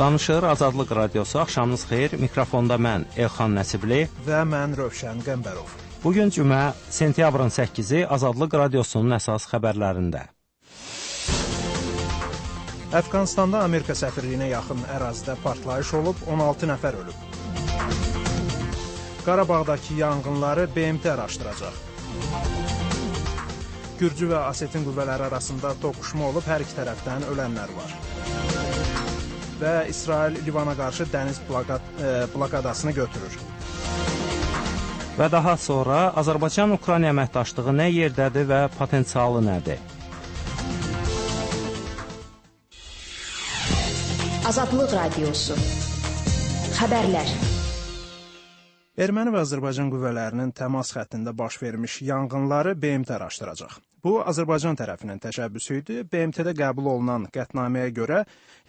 Danışır Azadlıq Radiosu, axşamınız xeyir. Mikrofonda mən Elxan Nəsibli və mən Rövşən Qəmbərov. Bugün cümə sentyabrın 8-i Azadlıq Radiosunun əsas xəbərlərində. Əfqanistanda Amerika səfirliyinə yaxın ərazidə partlayış olub, 16 nəfər ölüb. Qarabağdakı yanğınları BMT araşdıracaq. Gürcü və Asetin qüvvələri arasında toqquşma olub, hər iki tərəfdən ölənlər var. Və İsrail Livana qarşı dəniz blokadasını götürür. Və daha sonra Azərbaycan-Ukrayna əməkdaşlığı nə yerdədir və potensialı nədir? Azadlıq Radiosu. Xəbərlər. Erməni və Azərbaycan qüvvələrinin təmas xəttində baş vermiş yanğınları BMT araşdıracaq. Bu, Azərbaycan tərəfinin təşəbbüsü idi. BMT-də qəbul olunan qətnaməyə görə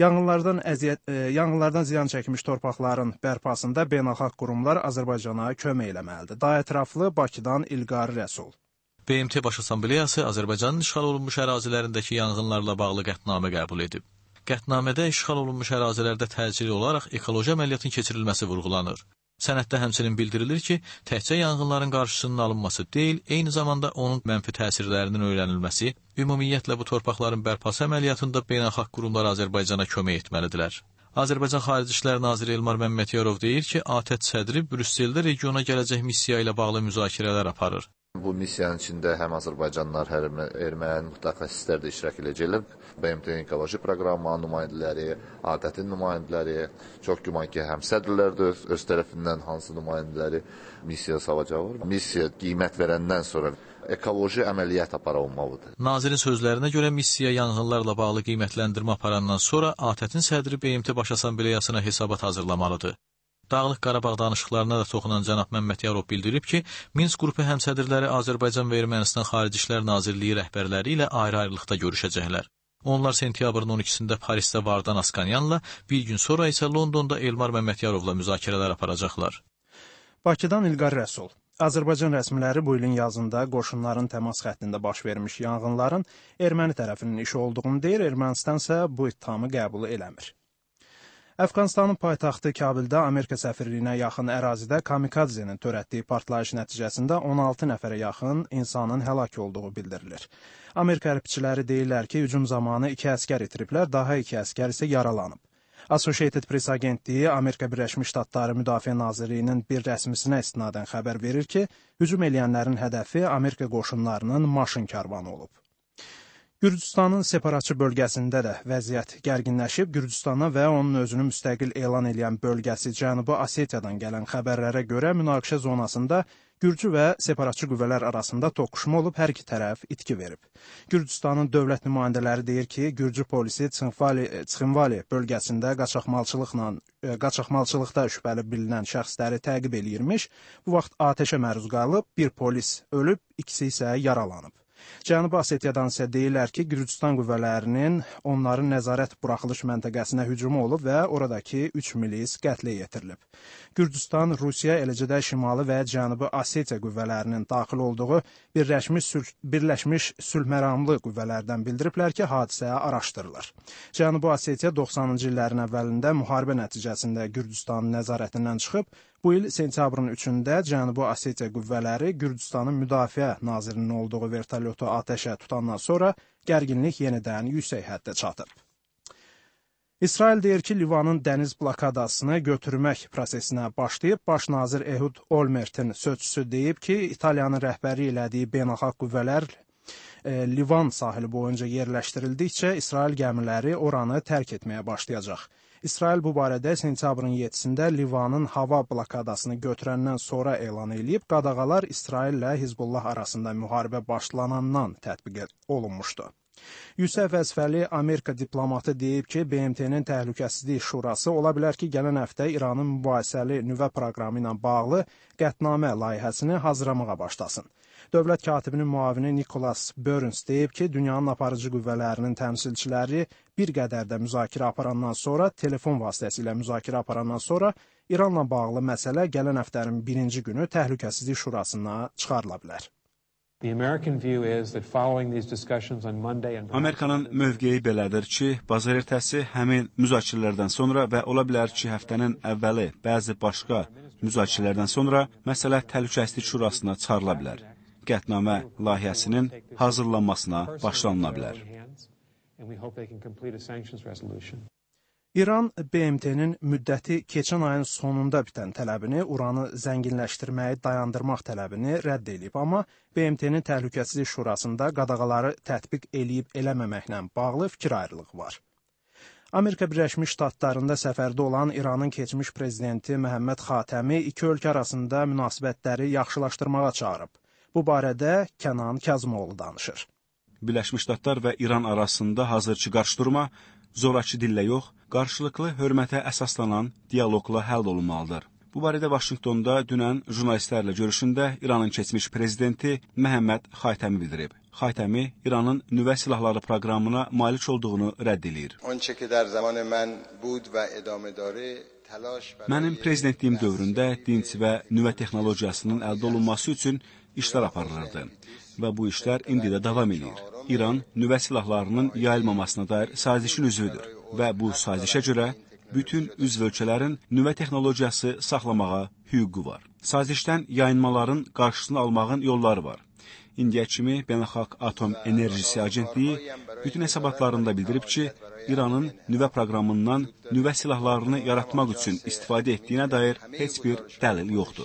yanğınlardan ziyan çəkmiş torpaqların bərpasında beynəlxalq qurumlar Azərbaycana kömək eləməlidir. Daha ətraflı Bakıdan İlqar Rəsul. BMT Baş Assambleyası Azərbaycanın işğal olunmuş ərazilərindəki yanğınlarla bağlı qətnamə qəbul edib. Qətnamədə işğal olunmuş ərazilərdə təcili olaraq ekoloji əməliyyatın keçirilməsi vurğulanır. Sənəddə həmçinin bildirilir ki, təkcə yanğınların qarşısının alınması deyil, eyni zamanda onun mənfi təsirlərinin öyrənilməsi, ümumiyyətlə bu torpaqların bərpası əməliyyatında beynəlxalq qurumlar Azərbaycana kömək etməlidirlər. Azərbaycan Xarici İşlər Naziri Elmar Məmmədiyarov deyir ki, ATƏT sədri Brüsseldə regiona gələcək missiya ilə bağlı müzakirələr aparır. Bu missiyanın içində həm Azərbaycanlılar, həm erməni mütəxəssislər də iştirak edəcəklər. BMT-nin ekoloji proqramı nümayəndələri, ATƏT-in nümayəndələri, çox güman ki, həm sədrlər də öz tərəfindən hansı nümayəndələri missiya salacaqlar. Missiya qiymət verəndən sonra ekoloji əməliyyat aparılmalıdır. Nazirin sözlərinə görə missiya yanğınlarla bağlı qiymətləndirmə aparandan sonra ATƏT-in sədri BMT Baş Assambleyasına hesabat hazırlamalıdır. Dağlıq Qarabağ danışıqlarına da toxunan cənab Məmmədiyarov bildirib ki, Minsk qrupu həmsədrləri Azərbaycan və Ermənistan Xarici İşlər Nazirliyi rəhbərləri ilə ayrı-ayrılıqda görüşəcəklər. Onlar sentyabrın 12-sində Parisdə Vardan Askanyanla, bir gün sonra isə Londonda Elmar Məmmədyarovla müzakirələr aparacaqlar. Bakıdan İlqar Rəsul. Azərbaycan rəsmiləri bu ilin yazında qoşunların təmas xəttində baş vermiş yanğınların erməni tərəfinin işi olduğunu deyir, Ermənistan isə bu ittihamı qəbul eləmir. Əfqanistanın paytaxtı Kabildə Amerika səfirliyinə yaxın ərazidə kamikadzenin törətdiyi partlayış nəticəsində 16 nəfərə yaxın insanın həlak olduğu bildirilir. Amerika hərbçiləri deyirlər ki, hücum zamanı 2 əskər itiriblər, daha 2 əskər isə yaralanıb. Associated Press agentliyi Amerika Birləşmiş Ştatları Müdafiə Nazirliyinin bir rəsmisinə istinadən xəbər verir ki, hücum eləyənlərin hədəfi Amerika qoşunlarının maşın karvanı olub. Gürcüstanın separatçı bölgəsində də vəziyyət gərginləşib. Gürcüstana və onun özünü müstəqil elan edən bölgəsi Cənubi Osetiyadan gələn xəbərlərə görə münaqişə zonasında Gürcü və separatçı qüvvələr arasında toqquşma olub, hər iki tərəf itki verib. Gürcüstanın dövlət nümayəndələri deyir ki, Gürcü polisi Çxinvali bölgəsində qaçaqmalçılıqda şübhəli bilinən şəxsləri təqib eləyirmiş. Bu vaxt atəşə məruz qalıb, bir polis ölüb, ikisi isə yaralanıb. Cənubi Osetiyadan isə deyirlər ki, Gürcüstan qüvvələrinin onların nəzarət buraxılış məntəqəsinə hücumu olub və oradakı 3 milis qətlə yetirilib. Gürcüstan, Rusiya, eləcə də Şimali və Cənubi Osetiya qüvvələrinin daxil olduğu Birləşmiş Sülhməramlı qüvvələrdən bildiriblər ki, hadisə araşdırılır. Cənubi Osetiya 90-cı illərin əvvəlində müharibə nəticəsində Gürcüstanın nəzarətindən çıxıb, bu il sentyabrın 3-də Cənubi Osetiya qüvvələri Gürcüstanın müdafiə nazirinin olduğu vertolyotu atəşə tutandan sonra gərginlik yenidən yüksək həddə çatıb. İsrail deyir ki, Livanın dəniz blokadasını götürmək prosesinə başlayıb. Baş nazir Ehud Olmertin sözçüsü deyib ki, İtaliyanın rəhbəri elədiyi beynəlxalq qüvvələr Livan sahili boyunca yerləşdirildikcə İsrail gəmiləri oranı tərk etməyə başlayacaq. İsrail bu barədə sentyabrın 7-sində Livanın hava blokadasını götürəndən sonra elan edib, qadağalar İsrail ilə Hizbullah arasında müharibə başlanandan tətbiq olunmuşdu. Yüksək vəzifəli Amerika diplomatı deyib ki, BMT-nin Təhlükəsizlik Şurası ola bilər ki, gələn həftə İranın mübahisəli nüvə proqramı ilə bağlı qətnamə layihəsini hazırlamağa başlasın. Dövlət katibinin müavini Nicholas Burns deyib ki, dünyanın aparıcı qüvvələrinin təmsilçiləri bir qədər də müzakirə aparandan sonra, telefon vasitəsilə müzakirə aparandan sonra İranla bağlı məsələ gələn həftənin 1-ci günü Təhlükəsizlik Şurasına çıxarıla bilər. Amerikanın mövqeyi belədir ki, bazar ertəsi həmin müzakirələrdən sonra və ola bilər ki, həftənin əvvəli bəzi başqa müzakirələrdən sonra məsələ Təhlükəsizlik Şurasına çıxarıla bilər. Qətnamə layihəsinin hazırlanmasına başlanıla bilər. İran BMT-nin müddəti keçən ayın sonunda bitən tələbini, uranı zənginləşdirməyi dayandırmaq tələbini rədd edib, amma BMT-nin Təhlükəsizlik Şurasında qadağaları tətbiq eləyib eləməməklə bağlı fikir ayrılığı var. Amerika Birləşmiş Ştatlarında səfərdə olan İranın keçmiş prezidenti Məhəmməd Xatəmi iki ölkə arasında münasibətləri yaxşılaşdırmağa çağırıb. Bu barədə Kənan Kazımoğlu danışır. Birləşmiş Ştatlar və İran arasında hazırki qarşıdurma zorakı dillə yox, qarşılıqlı hörmətə əsaslanan dialoqla həll olunmalıdır. Bu barədə Vaşinqtonda dünən jurnalistlərlə görüşündə İranın keçmiş prezidenti Məhəmməd Xatəmi bildirib. Xatəmi İranın nüvə silahları proqramına malik olduğunu rədd edir. Mənim prezidentliyim dövründə dinc və nüvə texnologiyasının əldə olunması üçün işlər aparılırdı və bu işlər indi də davam edir. İran nüvə silahlarının yayılmamasına dair sazişin üzvüdür və bu sazişə görə bütün üzv ölkələrin nüvə texnologiyası saxlamağa hüququ var. Sazişdən yayınmaların qarşısını almağın yolları var. İndiyə kimi Beynəlxalq Atom Enerjisi Agentliyi bütün hesabatlarında bildirib ki, İranın nüvə proqramından nüvə silahlarını yaratmaq üçün istifadə etdiyinə dair heç bir dəlil yoxdur.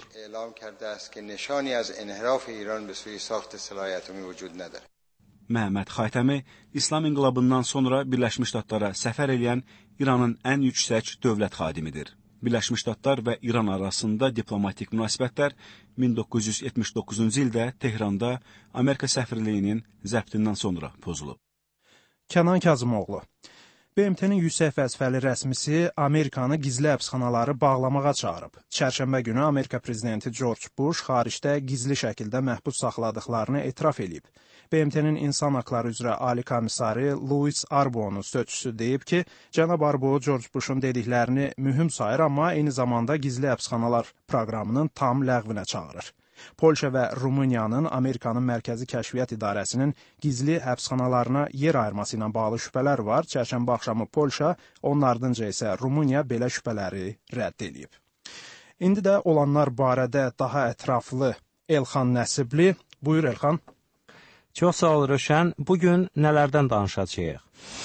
Məhəmməd Xatəmi İslam inqilabından sonra Birləşmiş Ştatlara səfər edən İranın ən yüksək dövlət xadimidir. Birləşmiş Ştatlar və İran arasında diplomatik münasibətlər 1979-cu ildə Tehranda Amerika səfirliyinin zəbtindən sonra pozulub. Kənan Kazımoğlu. BMT-nin yüksək vəzifəli rəsmisi Amerikanı gizli həbsxanaları bağlamağa çağırıb. Çərşənbə günü Amerika prezidenti George Bush xaricdə gizli şəkildə məhbus saxladıqlarını etiraf edib. BMT-nin İnsan Haqları üzrə Ali komissarı Louis Arbo'nun sözçüsü deyib ki, cənab Arbo George Bush'un dediklərini mühüm sayır, amma eyni zamanda gizli həbsxanalar proqramının tam ləğvinə çağırır. Polşa və Rumıniyanın Amerikanın Mərkəzi Kəşfiyyat İdarəsinin gizli həbsxanalarına yer ayırması ilə bağlı şübhələr var. Çərşənbə axşamı Polşa, onun ardınca isə Rumıniya belə şübhələri rədd edib. İndi də olanlar barədə daha ətraflı Elxan Nəsibli. Buyur Elxan. Çox sağ ol Röşən. Bugün nələrdən danışacağıq?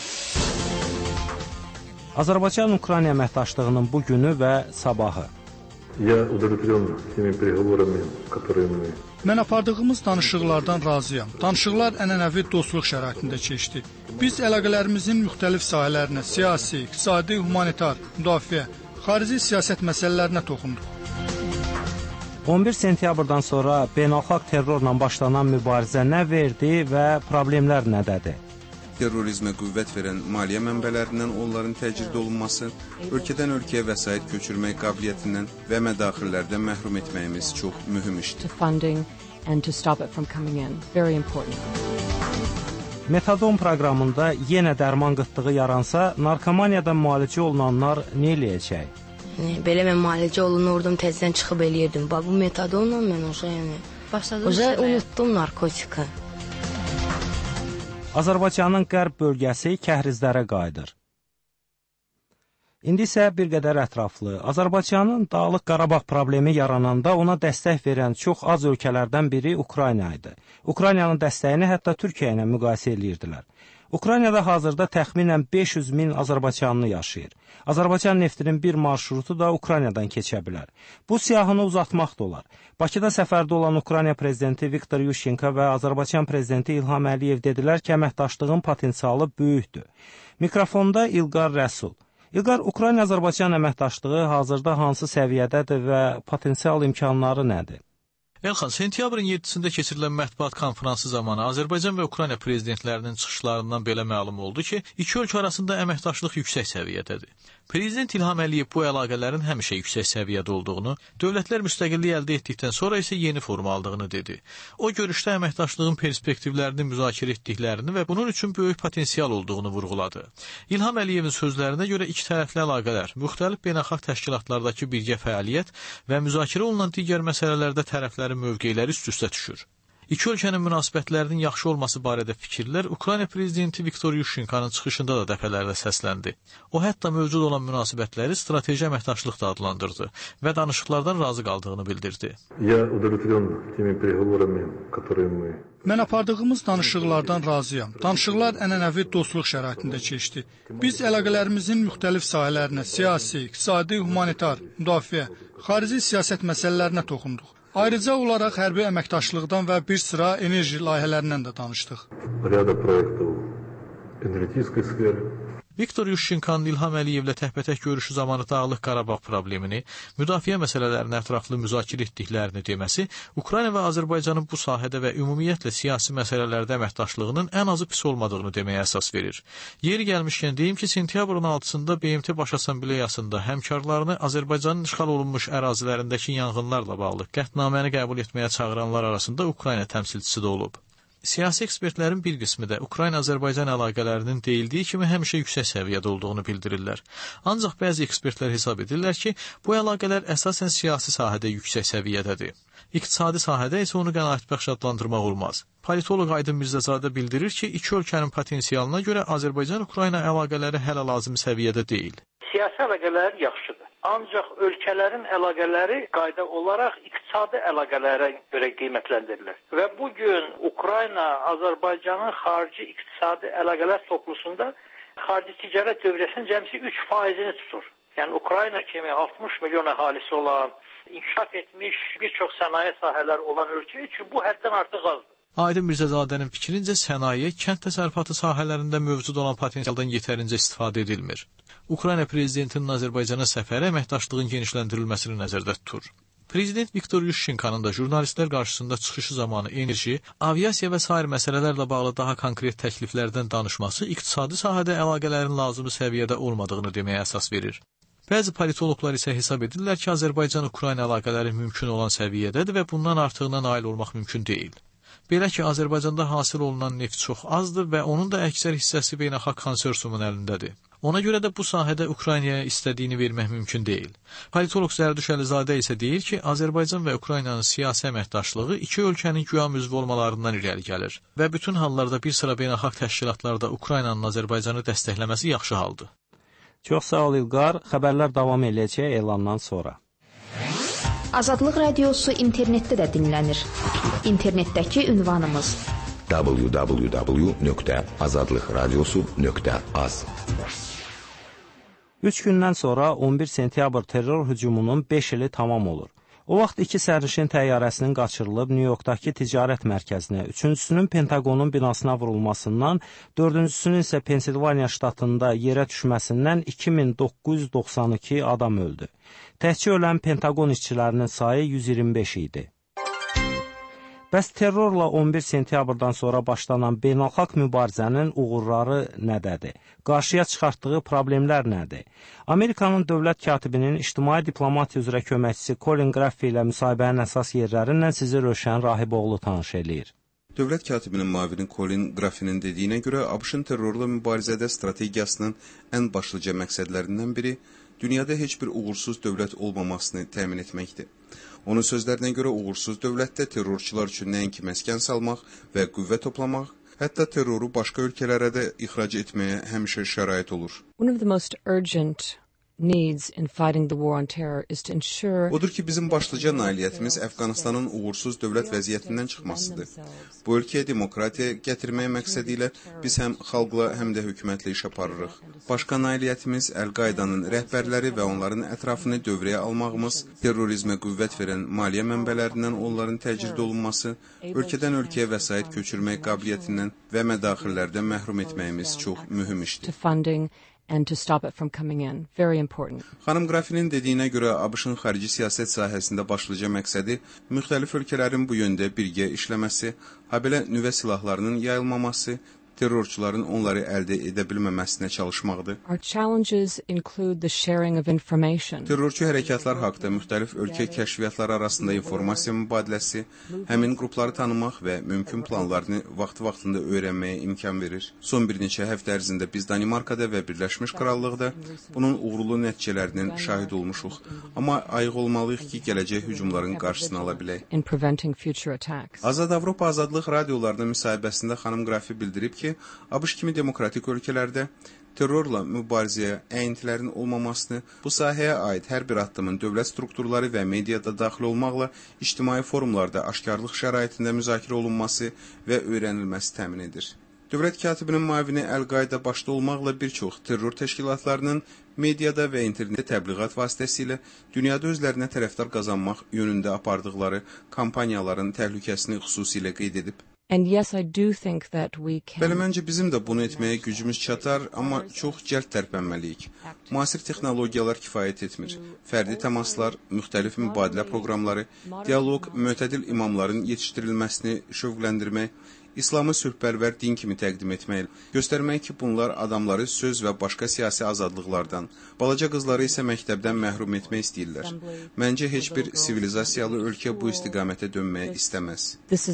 Azərbaycan-Ukrayna əməkdaşlığının bu günü və sabahı. Mən apardığımız danışıqlardan razıyam. Danışıqlar ənənəvi dostluq şəraitində keçdi. Biz əlaqələrimizin müxtəlif sahələrinə, siyasi, iqtisadi, humanitar, müdafiə, xarici siyasət məsələlərinə toxunduq. 11 sentyabrdan sonra beynəlxalq terrorla başlanan mübarizə nə verdi və problemlər nədədir? Terrorizmə qüvvət verən maliyyə mənbələrindən onların təcrid olunması, ölkədən ölkəyə vəsait köçürmək qabiliyyətindən və mədaxillərdən məhrum etməyimiz çox mühüm işdir. Metadon proqramında yenə dərman qıtlığı yaransa, narkomaniyadan müalicə olunanlar nə eləyəcək? Belə mən müalicə olunurdum, təzədən çıxıb eləyirdim. Bu metadonla mən unutdum narkotika. Azərbaycanın qərb bölgəsi kəhrizlərə qayıdır. İndi isə bir qədər ətraflı. Azərbaycanın Dağlıq Qarabağ problemi yarananda ona dəstək verən çox az ölkələrdən biri Ukrayna idi. Ukraynanın dəstəyini hətta Türkiyə ilə müqayisə edirdilər. Ukraynada hazırda təxminən 500 min azərbaycanlı yaşayır. Azərbaycan neftinin bir marşrutu da Ukraynadan keçə bilər. Bu siyahını uzatmaq da olar. Bakıda səfərdə olan Ukrayna prezidenti Viktor Yushchenko və Azərbaycan prezidenti İlham Əliyev dedilər ki, əməkdaşlığın potensialı böyükdür. Mikrofonda İlqar Rəsul. İlqar, Ukrayna-Azərbaycan əməkdaşlığı hazırda hansı səviyyədədir və potensial imkanları nədir? Elxan, sentyabrın 7-sində keçirilən mətbuat konfransı zamanı Azərbaycan və Ukrayna prezidentlərinin çıxışlarından belə məlum oldu ki, iki ölkə arasında əməkdaşlıq yüksək səviyyədədir. Prezident İlham Əliyev bu əlaqələrin həmişə yüksək səviyyədə olduğunu, dövlətlər müstəqillik əldə etdikdən sonra isə yeni form aldığını dedi. O görüşdə əməkdaşlığın perspektivlərini müzakirə etdiklərini və bunun üçün böyük potensial olduğunu vurğuladı. İlham Əliyevin sözlərinə görə iki tərəfli əlaqələr, müxtəlif beynəlxalq təşkilatlardakı birgə fəaliyyət və müzakirə olunan digər məsələlərdə tərəflərin mövqeləri üst-üstə düşür. İki ölkənin münasibətlərinin yaxşı olması barədə fikirlər Ukrayna prezidenti Viktor Yushchenko'nun çıxışında da dəfələrlə səsləndi. O, hətta mövcud olan münasibətləri strateji əməkdaşlıq da adlandırdı və danışıqlardan razı qaldığını bildirdi. Mən apardığımız danışıqlardan razıyam. Danışıqlar ənənəvi dostluq şəraitində keçdi. Biz əlaqələrimizin müxtəlif sahələrinə, siyasi, iqtisadi, humanitar, müdafiə, xarici siyasət məsələlərinə toxunduq. Ayrıca olaraq hərbi əməkdaşlıqdan və bir sıra enerji layihələrindən də danışdıq. Viktor Yushchenko'nun İlham Əliyevlə təhbətək görüşü zamanı Dağlıq Qarabağ problemini, müdafiə məsələlərini ətraflı müzakirə etdiklərini deməsi Ukrayna və Azərbaycanın bu sahədə və ümumiyyətlə siyasi məsələlərdə əməkdaşlığının ən azı pis olmadığını deməyə əsas verir. Yeri gəlmişkən deyim ki, sentyabrın 6-sında BMT Baş Assambleyasında həmkarlarını Azərbaycanın işğal olunmuş ərazilərindəki yanğınlarla bağlı qətnaməni qəbul etməyə çağıranlar arasında Ukrayna təmsilçisi də olub. Siyasi ekspertlərin bir qismi də Ukrayna-Azərbaycan əlaqələrinin deyildiyi kimi həmişə yüksək səviyyədə olduğunu bildirirlər. Ancaq bəzi ekspertlər hesab edirlər ki, bu əlaqələr əsasən siyasi sahədə yüksək səviyyədədir. İqtisadi sahədə isə onu qənaətbəxş adlandırmaq olmaz. Politoloq Aydın Mirzəzadə bildirir ki, iki ölkənin potensialına görə Azərbaycan-Ukrayna əlaqələri hələ lazım səviyyədə deyil. Siyasi əlaqələr yaxşıdır. Ancaq ölkələrin əlaqələri qayda olaraq iqtisadi əlaqələrə görə qiymətləndirilir. Və bugün Ukrayna Azərbaycanın xarici iqtisadi əlaqələr toplusunda xarici ticarət dövriyyəsinin cəmsi 3%-ni tutur. Yəni Ukrayna kimi 60 milyon əhalisi olan, inkişaf etmiş bir çox sənaye sahələri olan ölkə üçün bu həddən artıq azdır. Aydın Mirzədadənin fikrincə sənaye, kənd təsərrüfatı sahələrində mövcud olan potensialdan yetərincə istifadə edilmir. Ukrayna prezidentinin Azərbaycana səfəri əməkdaşlığın genişləndirilməsini nəzərdə tutur. Prezident Viktor Yushchenko'nun da jurnalistlər qarşısında çıxışı zamanı enerji, aviasiya və sair məsələlərlə bağlı daha konkret təkliflərdən danışması iqtisadi sahədə əlaqələrin lazımi səviyyədə olmadığını deməyə əsas verir. Bəzi politoloqlar isə hesab edirlər ki, Azərbaycan-Ukrayna əlaqələri mümkün olan səviyyədədir və bundan artığına nail olmaq mümkün deyil. Belə ki, Azərbaycanda hasil olunan neft çox azdır və onun da əksər hissəsi beynəlxalq konsorsiumun əlindədir. Ona görə də bu sahədə Ukraynaya istədiyini vermək mümkün deyil. Politoloq Zərdüş Əlizadə isə deyir ki, Azərbaycan və Ukraynanın siyasi əməkdaşlığı iki ölkənin güya müzv olmalarından irəli gəlir və bütün hallarda bir sıra beynəlxalq təşkilatlarda Ukraynanın Azərbaycanı dəstəkləməsi yaxşı haldır. Çox sağ ol İlqar. Xəbərlər davam edəcək elandan sonra. Azadlıq Radiosu internetdə də dinlənir. İnternetdəki ünvanımız www.azadlıqradiosu.az. 3 gündən sonra 11 sentyabr terror hücumunun 5 ili tamam olur. O vaxt 2 sərnişin təyyarəsinin qaçırılıb Nyu-Yorkdakı ticarət mərkəzinə, üçüncüsünün Pentagonun binasına vurulmasından, dördüncüsünün isə Pensilvaniya ştatında yerə düşməsindən 2992 adam öldü. Təhcə ölən Pentagon işçilərinin sayı 125 idi. Bəs terrorla 11 sentyabrdan sonra başlanan beynəlxalq mübarizənin uğurları nədədir? Qarşıya çıxartdığı problemlər nədir? Amerikanın dövlət katibinin ictimai diplomatiya üzrə köməkçisi Colin Graffey ilə müsahibənin əsas yerlərindən sizi Rövşən Rahiboğlu tanış eləyir. Dövlət katibinin müavini Colin Graffey'nin dediyinə görə ABŞ-ın terrorla mübarizədə strategiyasının ən başlıca məqsədlərindən biri dünyada heç bir uğursuz dövlət olmamasını təmin etməkdir. Onun sözlərinə görə uğursuz dövlətdə terrorçular üçün nəinki məskən salmaq və qüvvə toplamaq, hətta terroru başqa ölkələrə də ixrac etməyə həmişə şərait olur. One of the most urgent needs in fighting the war on terror is to ensure Odur ki, bizim başlıca nailiyyətimiz Əfqanistanın uğursuz dövlət vəziyyətindən çıxmasıdır. Bu ölkəyə demokratiya gətirmək məqsədi ilə biz həm xalqla, həm də hökumətlə iş aparırıq. Başqa nailiyyətimiz Əl-Qaidanın rəhbərləri və onların ətrafını dövrəyə almağımız, terrorizmə qüvvət verən maliyyə mənbələrindən onların təcrid olunması, ölkədən ölkəyə vəsait köçürmək qabiliyyətindən və mədaxillərdən məhrum etməyimiz çox mühüm işdir. And to stop it from coming in. Very important. Xanım Grafinin dediyinə görə ABŞ-ın xarici siyasət sahəsində başlıca məqsədi müxtəlif ölkələrin bu yöndə birgə işləməsi, habelə nüvə silahlarının yayılmaması, terrorçuların onları əldə edə bilməməsinə çalışmaqdır. Our challenges include the sharing of information. Terrorçu hərəkatlar haqqında müxtəlif ölkə kəşfiyyatları arasında informasiya mübadiləsi, həmin qrupları tanımaq və mümkün planlarını vaxtında öyrənməyə imkan verir. Son bir neçə həftə ərzində biz Danimarkada və Birləşmiş Krallıqda bunun uğurlu nəticələrinin şahid olmuşuq. Amma ayıq olmalıyıq ki, gələcək hücumların qarşısını ala bilək. Azad Avropa Azadlıq radiolarının müsahibəsində xanım Qrafi bildirib ki, ABŞ kimi demokratik ölkələrdə terrorla mübarizəyə əyintilərin olmamasını, bu sahəyə aid hər bir addımın dövlət strukturları və mediada daxil olmaqla ictimai forumlarda aşkarlıq şəraitində müzakirə olunması və öyrənilməsi təmin edir. Dövlət katibinin müavini Əl-Qaida başda olmaqla bir çox terror təşkilatlarının mediada və internet təbliğat vasitəsilə dünyada özlərinə tərəfdar qazanmaq yönündə apardıqları kampaniyaların təhlükəsini xüsusilə qeyd edib. Bəli, məncə bizim də bunu etməyə gücümüz çatar, amma çox cəld tərpənməliyik. Müasir texnologiyalar kifayət etmir. Fərdi təmaslar, müxtəlif mübadilə proqramları, dialoq, mütədil imamların yetişdirilməsini şövqləndirmək, İslamı sülhpərvər din kimi təqdim etmək, göstərmək ki, bunlar adamları söz və başqa siyasi azadlıqlardan, balaca qızları isə məktəbdən məhrum etmək istəyirlər. Məncə heç bir sivilizasiyalı ölkə bu istiqamətə dönməyə istəməz.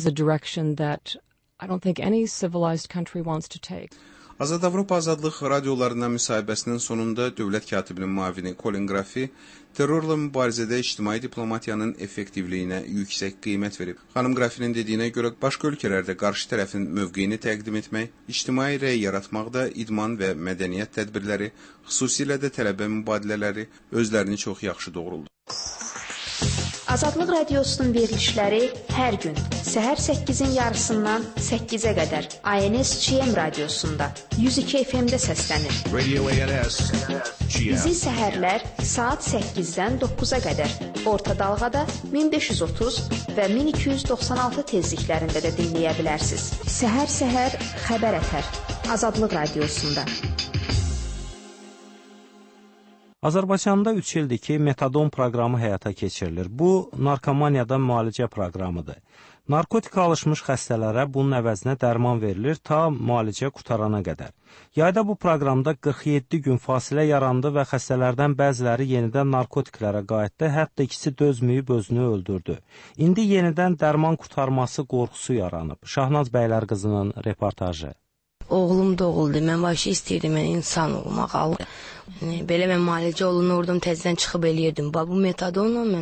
Azad Avropa Azadlıq radiolarından müsahibəsinin sonunda dövlət katibinin müavini Colin Qrafi terrorla mübarizədə ictimai diplomatiyanın effektivliyinə yüksək qiymət verib. Xanım Qrafinin dediyinə görə başqa ölkələrdə qarşı tərəfin mövqeyini təqdim etmək, ictimai rəy yaratmaqda idman və mədəniyyət tədbirləri, xüsusilə də tələbə mübadilələri özlərini çox yaxşı doğruldu. Azadlıq Radiosunun verilişləri hər gün səhər 8-in yarısından 8-ə qədər ANS-GM radiosunda 102 FM-də səslənir. Bizi səhərlər saat 8-dən 9-a qədər orta dalğada 1530 və 1296 tezliklərində də dinləyə bilərsiniz. Səhər xəbər ətər Azadlıq Radiosunda. Azərbaycanda 3 ildir ki, metadon proqramı həyata keçirilir. Bu, narkomaniyadan müalicə proqramıdır. Narkotika alışmış xəstələrə bunun əvəzinə dərman verilir ta müalicə qutarana qədər. Yayda bu proqramda 47 gün fasilə yarandı və xəstələrdən bəziləri yenidən narkotiklərə qayıtdı, hətta ikisi dözməyib özünü öldürdü. İndi yenidən dərman qurtarması qorxusu yaranıb. Şahnaz bəylər qızının reportajı. Oğlum doğuldu, mən başı istəyirdim, mən insan olmaq. Belə mən müalicə olunurdum, təzdən çıxıb eləyirdim. Bu metadonla mən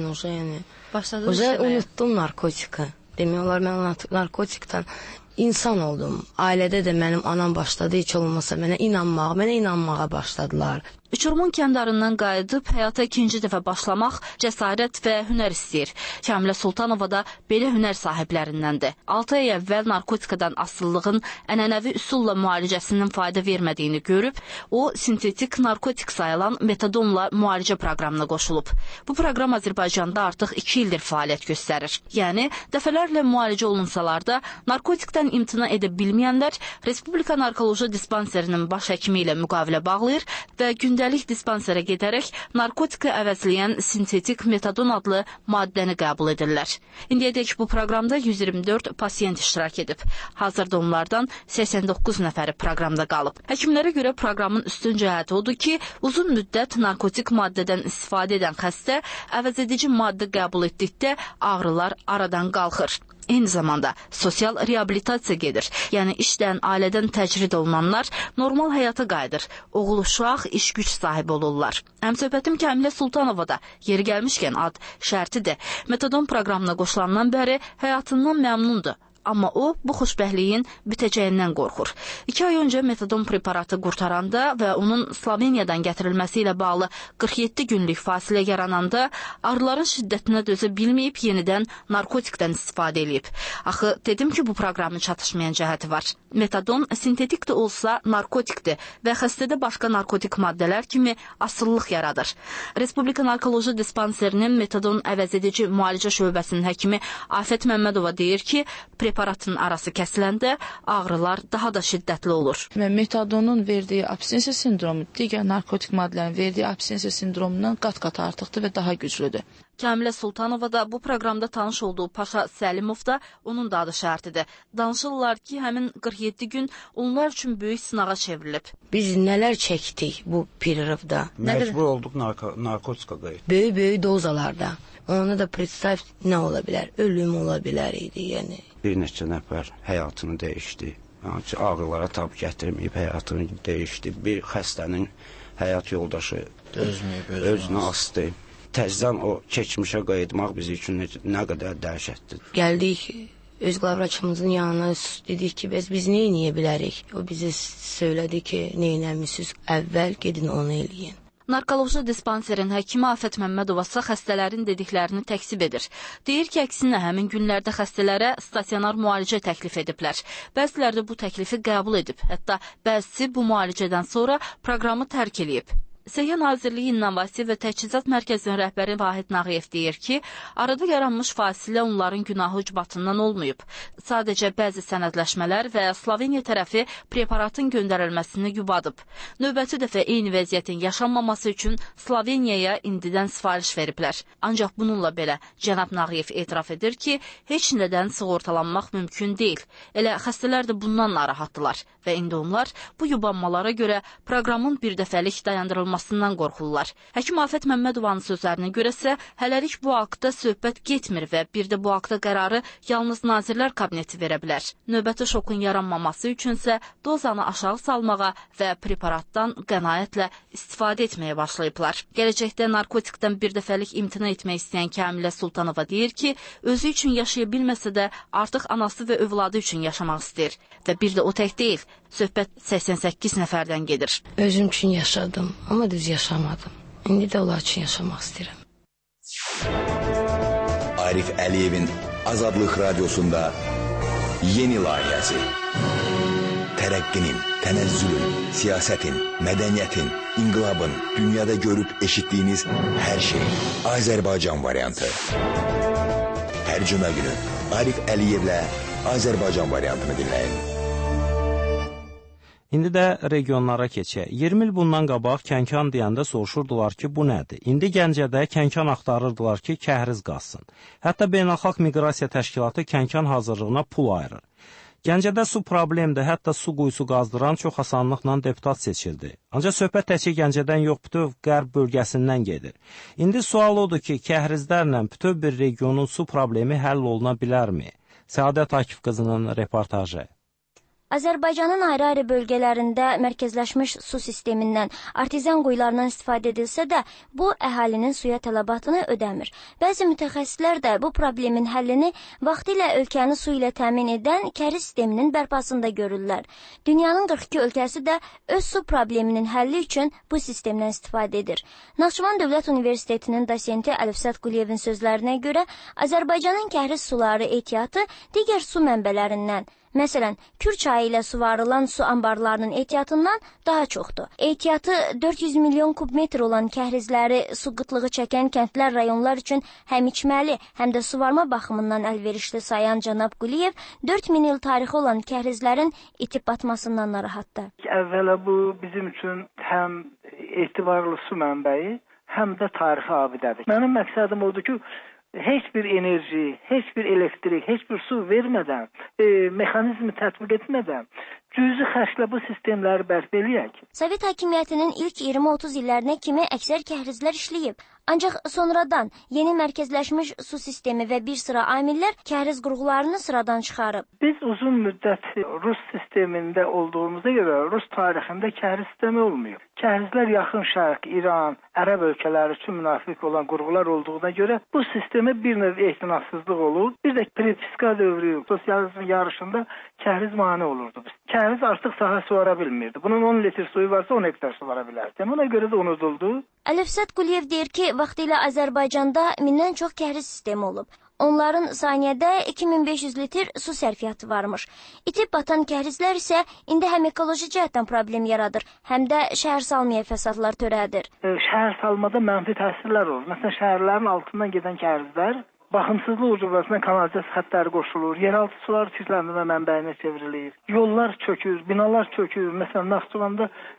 unutdum narkotika. Demək olar, mən narkotikdən insan oldum. Ailədə də mənim anam başladı, heç olmasa mənə inanmağa başladılar. Uçurumun kəndarından qayıdıb həyata ikinci dəfə başlamaq cəsarət və hünər istəyir. Kəmilə Sultanova da belə hünər sahiblərindəndir. 6 ay əvvəl narkotikadan asıllığın ənənəvi üsulla müalicəsinin fayda vermədiyini görüb, o sintetik narkotik sayılan metadonla müalicə proqramına qoşulub. Bu proqram Azərbaycanda artıq 2 ildir fəaliyyət göstərir. Yəni, dəfələrlə müalicə olunsalar da, narkotikdən imtina edə bilməyənlər Respublika Narkoloji Dispanserinin baş həkimi ilə müqavilə bağlayır və gündəlik dispanserə gedərək narkotika əvəzləyən sintetik metadon adlı maddəni qəbul edirlər. İndiyədək bu proqramda 124 pasiyent iştirak edib. Hazırda onlardan 89 nəfəri proqramda qalıb. Həkimlərə görə proqramın üstün cəhəti odur ki, uzun müddət narkotik maddədən istifadə edən xəstə əvəzedici maddə qəbul etdikdə ağrılar aradan qalxır. Eyni zamanda sosial reabilitasiya gedir. Yəni işdən, ailədən təcrid olunanlar normal həyata qayıdır. Oğul uşaq, iş güc sahibi olurlar. Həmsöhbətim Kəmilə Sultanova da yeri gəlmişkən ad şərtidir. Metadon proqramına qoşulandan bəri həyatından məmnundur. Amma o, bu xoşbəxtliyin bitəcəyindən qorxur. 2 ay öncə metadon preparatı qurtaranda və onun Sloveniyadan gətirilməsi ilə bağlı 47 günlük fasilə yarananda ağrıların şiddətinə dözə bilməyib yenidən narkotikdən istifadə edib. Axı, dedim ki, bu proqramın çatışmayan cəhəti var. Metadon sintetik də olsa narkotikdir və xəstədə başqa narkotik maddələr kimi asıllıq yaradır. Respublika Narkoloji Dispanserinin metadon əvəzedici müalicə şöbəsinin həkimi Afət Məmmədova deyir ki, preparatın arası kəsiləndə ağrılar daha da şiddətli olur. Metadonun verdiyi abstinensiya sindromu digər narkotik maddələrin verdiyi abstinensiya sindromundan qat-qat artıqdır və daha güclüdür. Kamilə Sultanova da bu proqramda tanış olduğu Paşa Səlimov da onun da adı şərtidir. Danışırlar ki, həmin 47 gün onlar üçün böyük sınağa çevrilib. Biz nələr çəkdik bu periodda? Məcbur olduq narkotika qayıt. Böyük dozalarda. Ona da predstav nə ola bilər? Ölüm ola bilər idi, yəni. Bir neçə nəfər həyatını dəyişdi. Yəni ağrılara tab gətirməyib həyatını dəyişdi. Bir xəstənin həyat yoldaşı özünü asdı. Təzdən o keçmişə qayıtmaq bizim üçün nə qədər dəhşətdir. Gəldik öz qlavraçımızın yanına, dedik ki, biz nə eləyə bilərik? O bizə söylədi ki, nə eləmişsiniz? Əvvəl gedin onu eləyin. Narkoloji dispanserin həkimi Afət Məmmədova isə xəstələrin dediklərini təksib edir. Deyir ki, əksinə həmin günlərdə xəstələrə stasionar müalicə təklif ediblər. Bəziləri də bu təklifi qəbul edib. Hətta bəzisi bu müalicədən sonra proqramı tərk edib. Səhiyyə Nazirliyi İnnovasiya və Təchizat Mərkəzinin rəhbəri Vahid Nağıyev deyir ki, arada yaranmış fasilə onların günahı ucbatından olmayıb. Sadəcə bəzi sənədləşmələr və Sloveniya tərəfi preparatın göndərilməsini yubadıb. Növbəti dəfə eyni vəziyyətin yaşanmaması üçün Sloveniyaya indidən sifariş veriblər. Ancaq bununla belə cənab Nağıyev etiraf edir ki, heç nədən sığortalanmaq mümkün deyil. Elə xəstələr də bundan narahatdılar və indi onlar bu yubanmalara görə proqramın bir dəfəlik dayandırılmasından qorxurlar. Həkim Afət Məmmədovanın sözlərinə görəsə, hələlik bu haqda söhbət getmir və bir də bu haqda qərarı yalnız Nazirlər Kabineti verə bilər. Növbəti şokun yaranmaması üçünsə dozanı aşağı salmağa və preparatdan qənaətlə istifadə etməyə başlayıblar. Gələcəkdə narkotikdən bir dəfəlik imtina etmək istəyən Kamilə Sultanova deyir ki, özü üçün yaşaya bilməsə də artıq anası və övladı üçün yaşamaq istəyir. Və bir də o tək deyil, söhbət 88 nəfərdən gedir. Özüm üçün yaşadım, amma düz yaşamadım. İndi də onlar üçün yaşamaq istəyirəm. Arif Əliyevin Azadlıq Radiosunda yeni layihəsi. Tərəqqinin, tənəzzülün, siyasətin, mədəniyyətin, inqilabın, dünyada görüb eşitdiyiniz hər şey. Azərbaycan variantı. Hər cümə günü Arif Əliyevlə Azərbaycan variantını dinləyin. İndi də regionlara keçək. 20 il bundan qabaq kənkan deyəndə soruşurdular ki, bu nədir? İndi Gəncədə kənkan axtarırdılar ki, kəhriz qazsın. Hətta Beynəlxalq Miqrasiya Təşkilatı kənkan hazırlığına pul ayırır. Gəncədə su problemdir, hətta su quyusu qazdıran çox asanlıqla deputat seçildi. Ancaq söhbət təkcə Gəncədən yox, bütöv qərb bölgəsindən gedir. İndi sual odur ki, kəhrizlərlə bütöv bir regionun su problemi həll oluna bilərmi? Səadət Akif qızının reportajı. Azərbaycanın ayrı-ayrı bölgələrində mərkəzləşmiş su sistemindən, artizan quyularından istifadə edilsə də, bu əhalinin suya tələbatını ödəmir. Bəzi mütəxəssislər də bu problemin həllini vaxtilə ölkəni su ilə təmin edən kəriz sisteminin bərpasında görürlər. Dünyanın 42 ölkəsi də öz su probleminin həlli üçün bu sistemdən istifadə edir. Naxçıvan Dövlət Universitetinin dosenti Əlifsət Quliyevin sözlərinə görə, Azərbaycanın kəhriz suları ehtiyatı digər su mənbələrindən, məsələn, Kür çayı ilə suvarılan su anbarlarının ehtiyatından daha çoxdur. Ehtiyatı 400 milyon kubmetr olan kəhrizləri su qıtlığı çəkən kəndlər, rayonlar üçün həm içməli, həm də suvarma baxımından əlverişli sayan cənab Quliyev 4000 il tarixi olan kəhrizlərin itib batmasından narahatdır. Əvvəla bu bizim üçün həm etibarlı su mənbəyi, həm də tarixi abidədir. Mənim məqsədim odur ki, heç bir enerji, heç bir elektrik, heç bir su vermədən, mexanizmi tətbiq etmədən cüzi xərclə bu sistemləri bərpa eləyək. Sovet hakimiyyətinin ilk 20-30 illərinə kimi əksər kəhrizlər işləyib. Ancaq sonradan yeni mərkəzləşmiş su sistemi və bir sıra amillər kəhriz qurğularını sıradan çıxarıb. Biz uzun müddət Rus sistemində olduğumuza görə Rus tarixində kəhriz sistemi olmuyor. Kəhrizlər yaxın şərq, İran, Ərəb ölkələri üçün münafiq olan qurğular olduğuna görə bu sistemə bir növ ehtinatsızlıq olur. Bir də prefiska dövrü, sosializmin yarışında kəhriz mane olurdu. Kəhriz artıq sahə suvara bilmirdi. Bunun 10 litr suyu varsa 10 hektar suvara bilərdi. Ona görə də unuduldu. Əlifsət Quliyev deyir ki, vaxtilə Azərbaycanda 1000-dən çox kəhriz sistemi olub. Onların saniyədə 2500 litr su sərfiyyatı varmış. İtib batan kəhrizlər isə indi həm ekoloji cəhətdən problem yaradır, həm də şəhər salmaya fəsadlar törədir. Şəhər salmada mənfi təsirlər olur. Məsələn, şəhərlərin altından gedən kəhrizlər baxımsızlıq ucubasına kanalizasiya xəttləri qoşulur, yeraltı sular çirkləndirmə mənbəyinə çevrilir, yollar çökür, binalar çökür. Məsələn, Naxçıvanda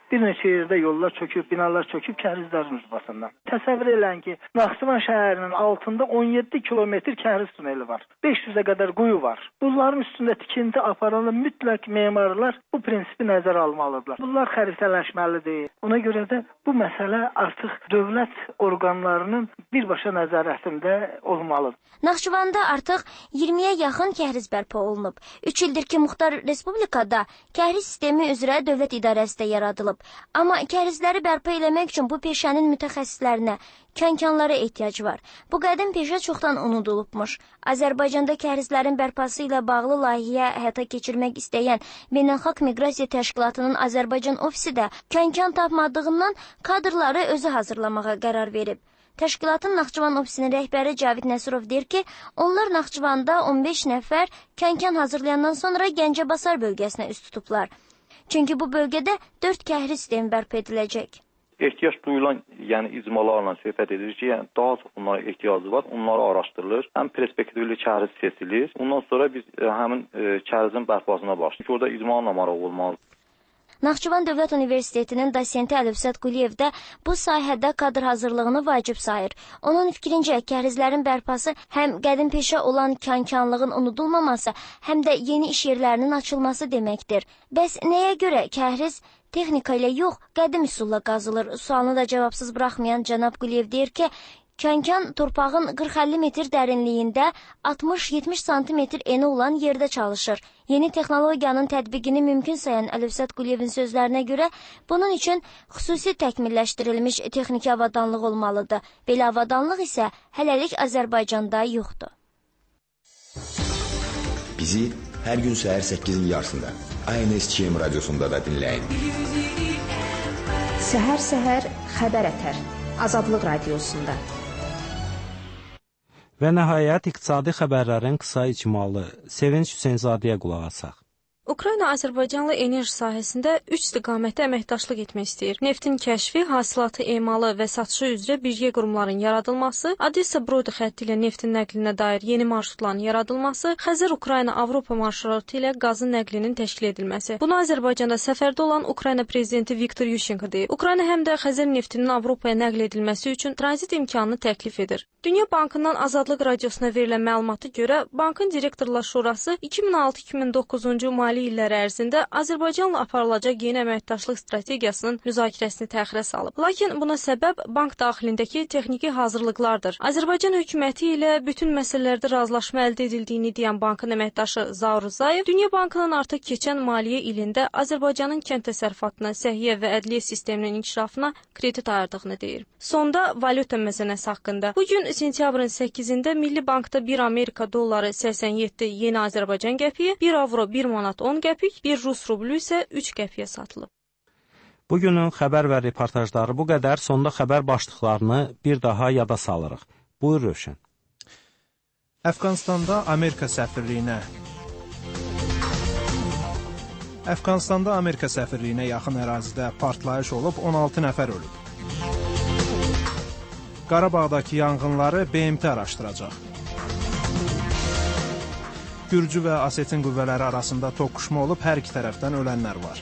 Bir neçə yerdə yollar çöküb, binalar çöküb kəhrizlərin ucbatından. Təsəvvür eləyin ki, Naxçıvan şəhərinin altında 17 kilometr kəhriz tuneli var. 500-ə qədər quyu var. Bunların üstündə tikinti aparanı mütləq memarlar bu prinsipi nəzərə almalıdırlar. Bunlar xəritələşməlidir. Ona görə də bu məsələ artıq dövlət orqanlarının birbaşa nəzarətində olmalıdır. Naxçıvanda artıq 20-yə yaxın kəhriz bərpa olunub. 3 ildir ki, Muxtar Respublikada kəhriz sistemi üzrə dövlət idarəsi də yaradılıb. Amma kəhrizləri bərpa eləmək üçün bu peşənin mütəxəssislərinə, kənkanlara ehtiyac var. Bu qədim peşə çoxdan unudulubmuş. Azərbaycanda kəhrizlərin bərpası ilə bağlı layihəyə həyata keçirmək istəyən Beynəlxalq Miqrasiya Təşkilatının Azərbaycan ofisi də kənkan tapmadığından kadrları özü hazırlamağa qərar verib. Təşkilatın Naxçıvan ofisinin rəhbəri Cavid Nəsirov deyir ki, onlar Naxçıvanda 15 nəfər kənkan hazırlayandan sonra Gəncəbasar bölgəsinə üst tutublar. Çünki bu bölgədə 4 kəhriz sistemi bərpa ediləcək. Ehtiyac duyulan, yəni icmalarla söhbət edilir ki, yəni daha çox bunlara ehtiyacı var. Onlar araşdırılır. Həm perspektivli kəhriz seçilir. Ondan sonra biz həmin kəhrizin bərpasına başlayırıq. Orada icmalla maraq olmalıdır. Naxçıvan Dövlət Universitetinin dosenti Əlifsət Quliyev də bu sahədə kadr hazırlığını vacib sayır. Onun fikrincə, kəhrizlərin bərpası həm qədim peşə olan kənkanlığın unudulmaması, həm də yeni iş yerlərinin açılması deməkdir. Bəs nəyə görə kəhriz texnika ilə yox, qədim üsulla qazılır? Sualını da cavabsız buraxmayan cənab Quliyev deyir ki, kənkan torpağın 40-50 metr dərinliyində 60-70 sm eni olan yerdə çalışır. Yeni texnologiyanın tətbiqini mümkün sayan Əlifsət Quliyevin sözlərinə görə bunun üçün xüsusi təkmilləşdirilmiş texniki avadanlıq olmalıdır. Belə avadanlıq isə hələlik Azərbaycanda yoxdur. Bizi hər gün səhər 8-in yarısında ANSÇM radiosunda da dinləyin. Səhər-səhər xəbər ətər. Azadlıq radiosunda. Və nəhayət iqtisadi xəbərlərin qısa icmalı. Sevinç Hüseynzadəyə qulaq asaq. Ukrayna Azərbaycanla enerji sahəsində 3 istiqamətdə əməkdaşlıq etmək istəyir. Neftin kəşfi, hasilatı emalı və satışı üzrə birgə qurumların yaradılması, Odessa-Brody xətti ilə neftin nəqlinə dair yeni marşrutların yaradılması, Xəzər-Ukrayna-Avropa marşrutu ilə qazın nəqlinin təşkil edilməsi. Bunu Azərbaycanda səfərdə olan Ukrayna prezidenti Viktor Yushchenko deyib. Ukrayna həm də Xəzər neftinin Avropaya nəql edilməsi üçün tranzit imkanını təklif edir. Dünya Bankından Azadlıq radiosuna verilən məlumata görə, bankın direktorlar şurası 2006-2009-cu mali illəri ərzində Azərbaycanla aparılacaq yeni əməkdaşlıq strategiyasının müzakirəsini təxirə salıb. Lakin buna səbəb bank daxilindəki texniki hazırlıqlardır. Azərbaycan hökuməti ilə bütün məsələlərdə razılaşma əldə edildiyini deyən bankın əməkdaşı Zaur Rzayev, Dünya Bankının artıq keçən maliyyə ilində Azərbaycanın kənd təsərrüfatına, səhiyyə və ədliyyə sisteminin inkişafına kredit ayırdığını deyir. Sonda valyuta məsələsi haqqında. Bugün sentyabrın 8-də Milli Bankda 1 Amerika dolları 87 yeni Azərbaycan qəpiyi, 1 avro 1 manat 10 qəpik, 1 Rus rublu isə 3 qəpiyə satılıb. Bugünün xəbər və reportajları bu qədər. Sonda xəbər başlıqlarını bir daha yada salırıq. Buyur Rövşən. Əfqanistanda Amerika səfirliyinə yaxın ərazidə partlayış olub, 16 nəfər ölüb. Qarabağdakı yanğınları BMT araşdıracaq. Gürcü və Asetin qüvvələri arasında toqquşma olub, hər iki tərəfdən ölənlər var.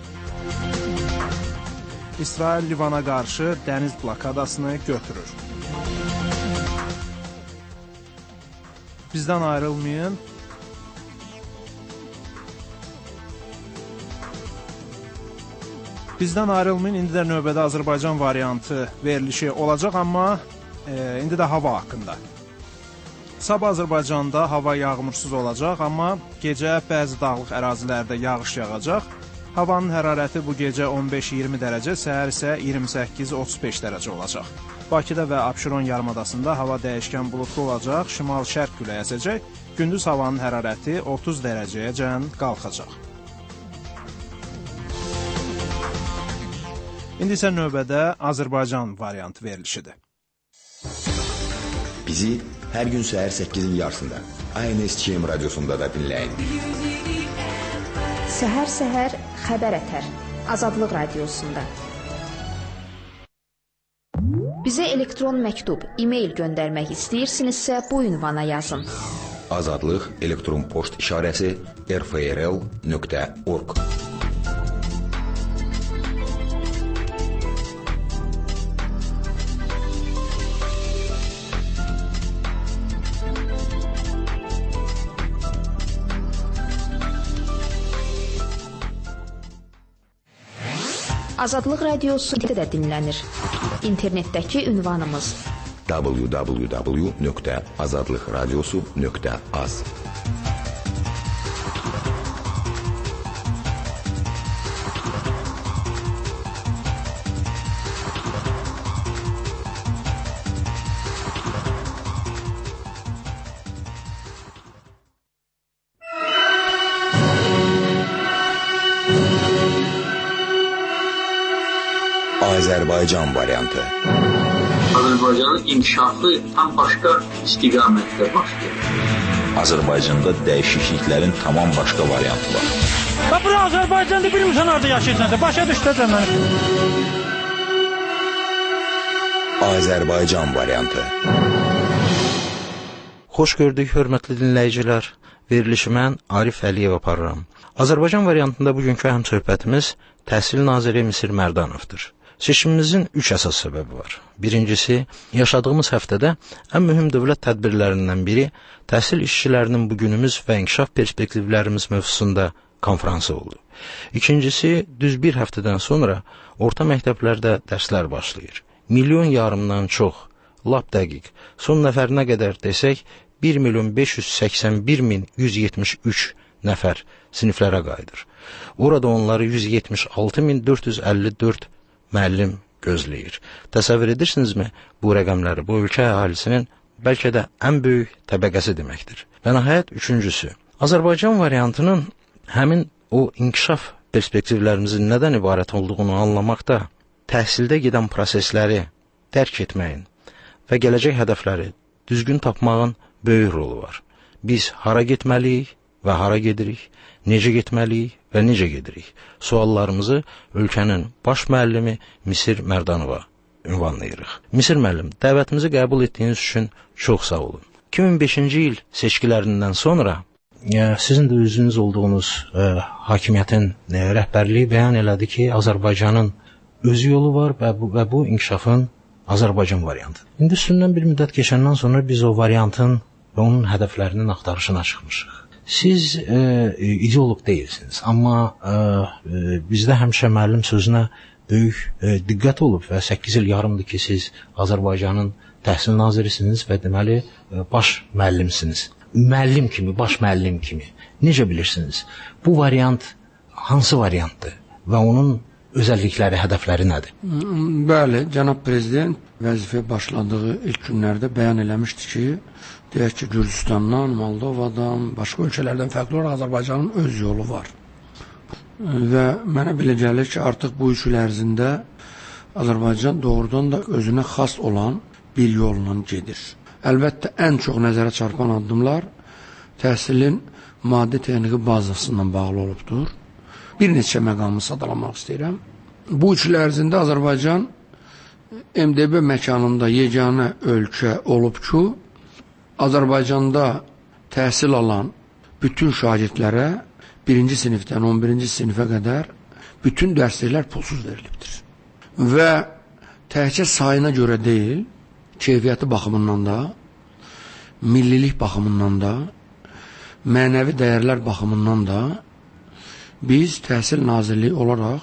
İsrail Livana qarşı dəniz blokadasını götürür. Bizdən ayrılmayın. İndi də növbədə Azərbaycan variantı verilişi olacaq, amma indi də hava haqqında. Sabah Azərbaycanda hava yağmursuz olacaq, amma gecə bəzi dağlıq ərazilərdə yağış yağacaq. Havanın hərarəti bu gecə 15-20 dərəcə, səhər isə 28-35 dərəcə olacaq. Bakıda və Abşeron yarımadasında hava dəyişkən buludlu olacaq, şimal-şərq küləyi əsəcək, gündüz havanın hərarəti 30 dərəcəyəcən qalxacaq. İndi isə növbədə Azərbaycan variantı verilişidir. Bizi hər gün səhər 8-in yarısında ANSÇM radiosunda da dinləyin. Səhər-səhər xəbər ətər. Azadlıq radiosunda. Bizə elektron məktub, e-mail göndərmək istəyirsinizsə bu ünvana yazın. Azadlıq elektron poçt işarəsi rfrl.org. Azadlıq Radiosu də dinlənir. İnternetdəki ünvanımız www.azadlıqradiosu.az. Azərbaycan variantı. Azərbaycanın inkişafı tam başqa istiqamətdə başlayır. Azərbaycanda dəyişikliklərin tamam başqa variantı var. Bura Azərbaycanda bilmirsən orada yaşayırsan, başa düşdəcəm məni. Azərbaycan variantı. Xoş gördük, hörmətli dinləyicilər. Verilişi mən Arif Əliyev aparıram. Azərbaycan variantında bugünkü həm söhbətimiz Təhsil naziri Misir Mərdanovdur. Seçimimizin 3 əsas səbəbi var. Birincisi, yaşadığımız həftədə ən mühüm dövlət tədbirlərindən biri təhsil işçilərinin bugünümüz və inkişaf perspektivlərimiz mövzusunda konfransı oldu. İkincisi, düz bir həftədən sonra orta məktəblərdə dərslər başlayır. Milyon yarımdan çox, lap dəqiq, son nəfərinə qədər desək, 1.581.173 nəfər siniflərə qayıdır. Orada onları 176.454 müəllim gözləyir. Təsəvvür edirsinizmi bu rəqəmləri? Bu ölkə əhalisinin bəlkə də ən böyük təbəqəsi deməkdir. Və nəhayət üçüncüsü, Azərbaycan variantının həmin o inkişaf perspektivlərimizin nədən ibarət olduğunu anlamaqda, təhsildə gedən prosesləri dərk etməyin və gələcək hədəfləri düzgün tapmağın böyük rolu var. Biz hara getməliyik və hara gedirik, necə getməliyik və necə gedirik? Suallarımızı ölkənin baş müəllimi Misir Mərdanova ünvanlayırıq. Misir müəllim, dəvətimizi qəbul etdiyiniz üçün çox sağ olun. 2005-ci il seçkilərindən sonra sizin də üzvünüz olduğunuz hakimiyyətin rəhbərliyi bəyan elədi ki, Azərbaycanın özü yolu var və bu inkişafın Azərbaycan variantı. İndi üstündən bir müddət keçəndən sonra biz o variantın və onun hədəflərinin axtarışına çıxmışıq. Siz ideolog deyilsiniz, amma bizdə həmişə müəllim sözünə böyük diqqət olub və 8 il yarımdır ki, siz Azərbaycanın təhsil nazirisiniz və deməli baş müəllimsiniz. Müəllim kimi, baş müəllim kimi. Necə bilirsiniz? Bu variant hansı variantdır və onun özəllikləri, hədəfləri nədir? Bəli, cənab prezident vəzifəyə başladığı ilk günlərdə bəyan eləmişdi ki, deyək ki, Gürcüstandan, Moldovadan, başqa ölkələrdən fərqli olaraq Azərbaycanın öz yolu var. Və mənə belə gəlir ki, artıq bu 3 il ərzində Azərbaycan doğrudan da özünə xas olan bir yolla gedir. Əlbəttə, ən çox nəzərə çarpan addımlar təhsilin maddi-texniki bazasından bağlı olubdur. Bir neçə məqamı sadalamaq istəyirəm. Bu 3 il ərzində Azərbaycan MDB məkanında yeganə ölkə olub ki, Azərbaycanda təhsil alan bütün şagirdlərə 1-ci sinifdən 11-ci sinifə qədər bütün dərsliklər pulsuz verilibdir. Və təkcə sayına görə deyil, keyfiyyəti baxımından da, millilik baxımından da, mənəvi dəyərlər baxımından da biz Təhsil Nazirliyi olaraq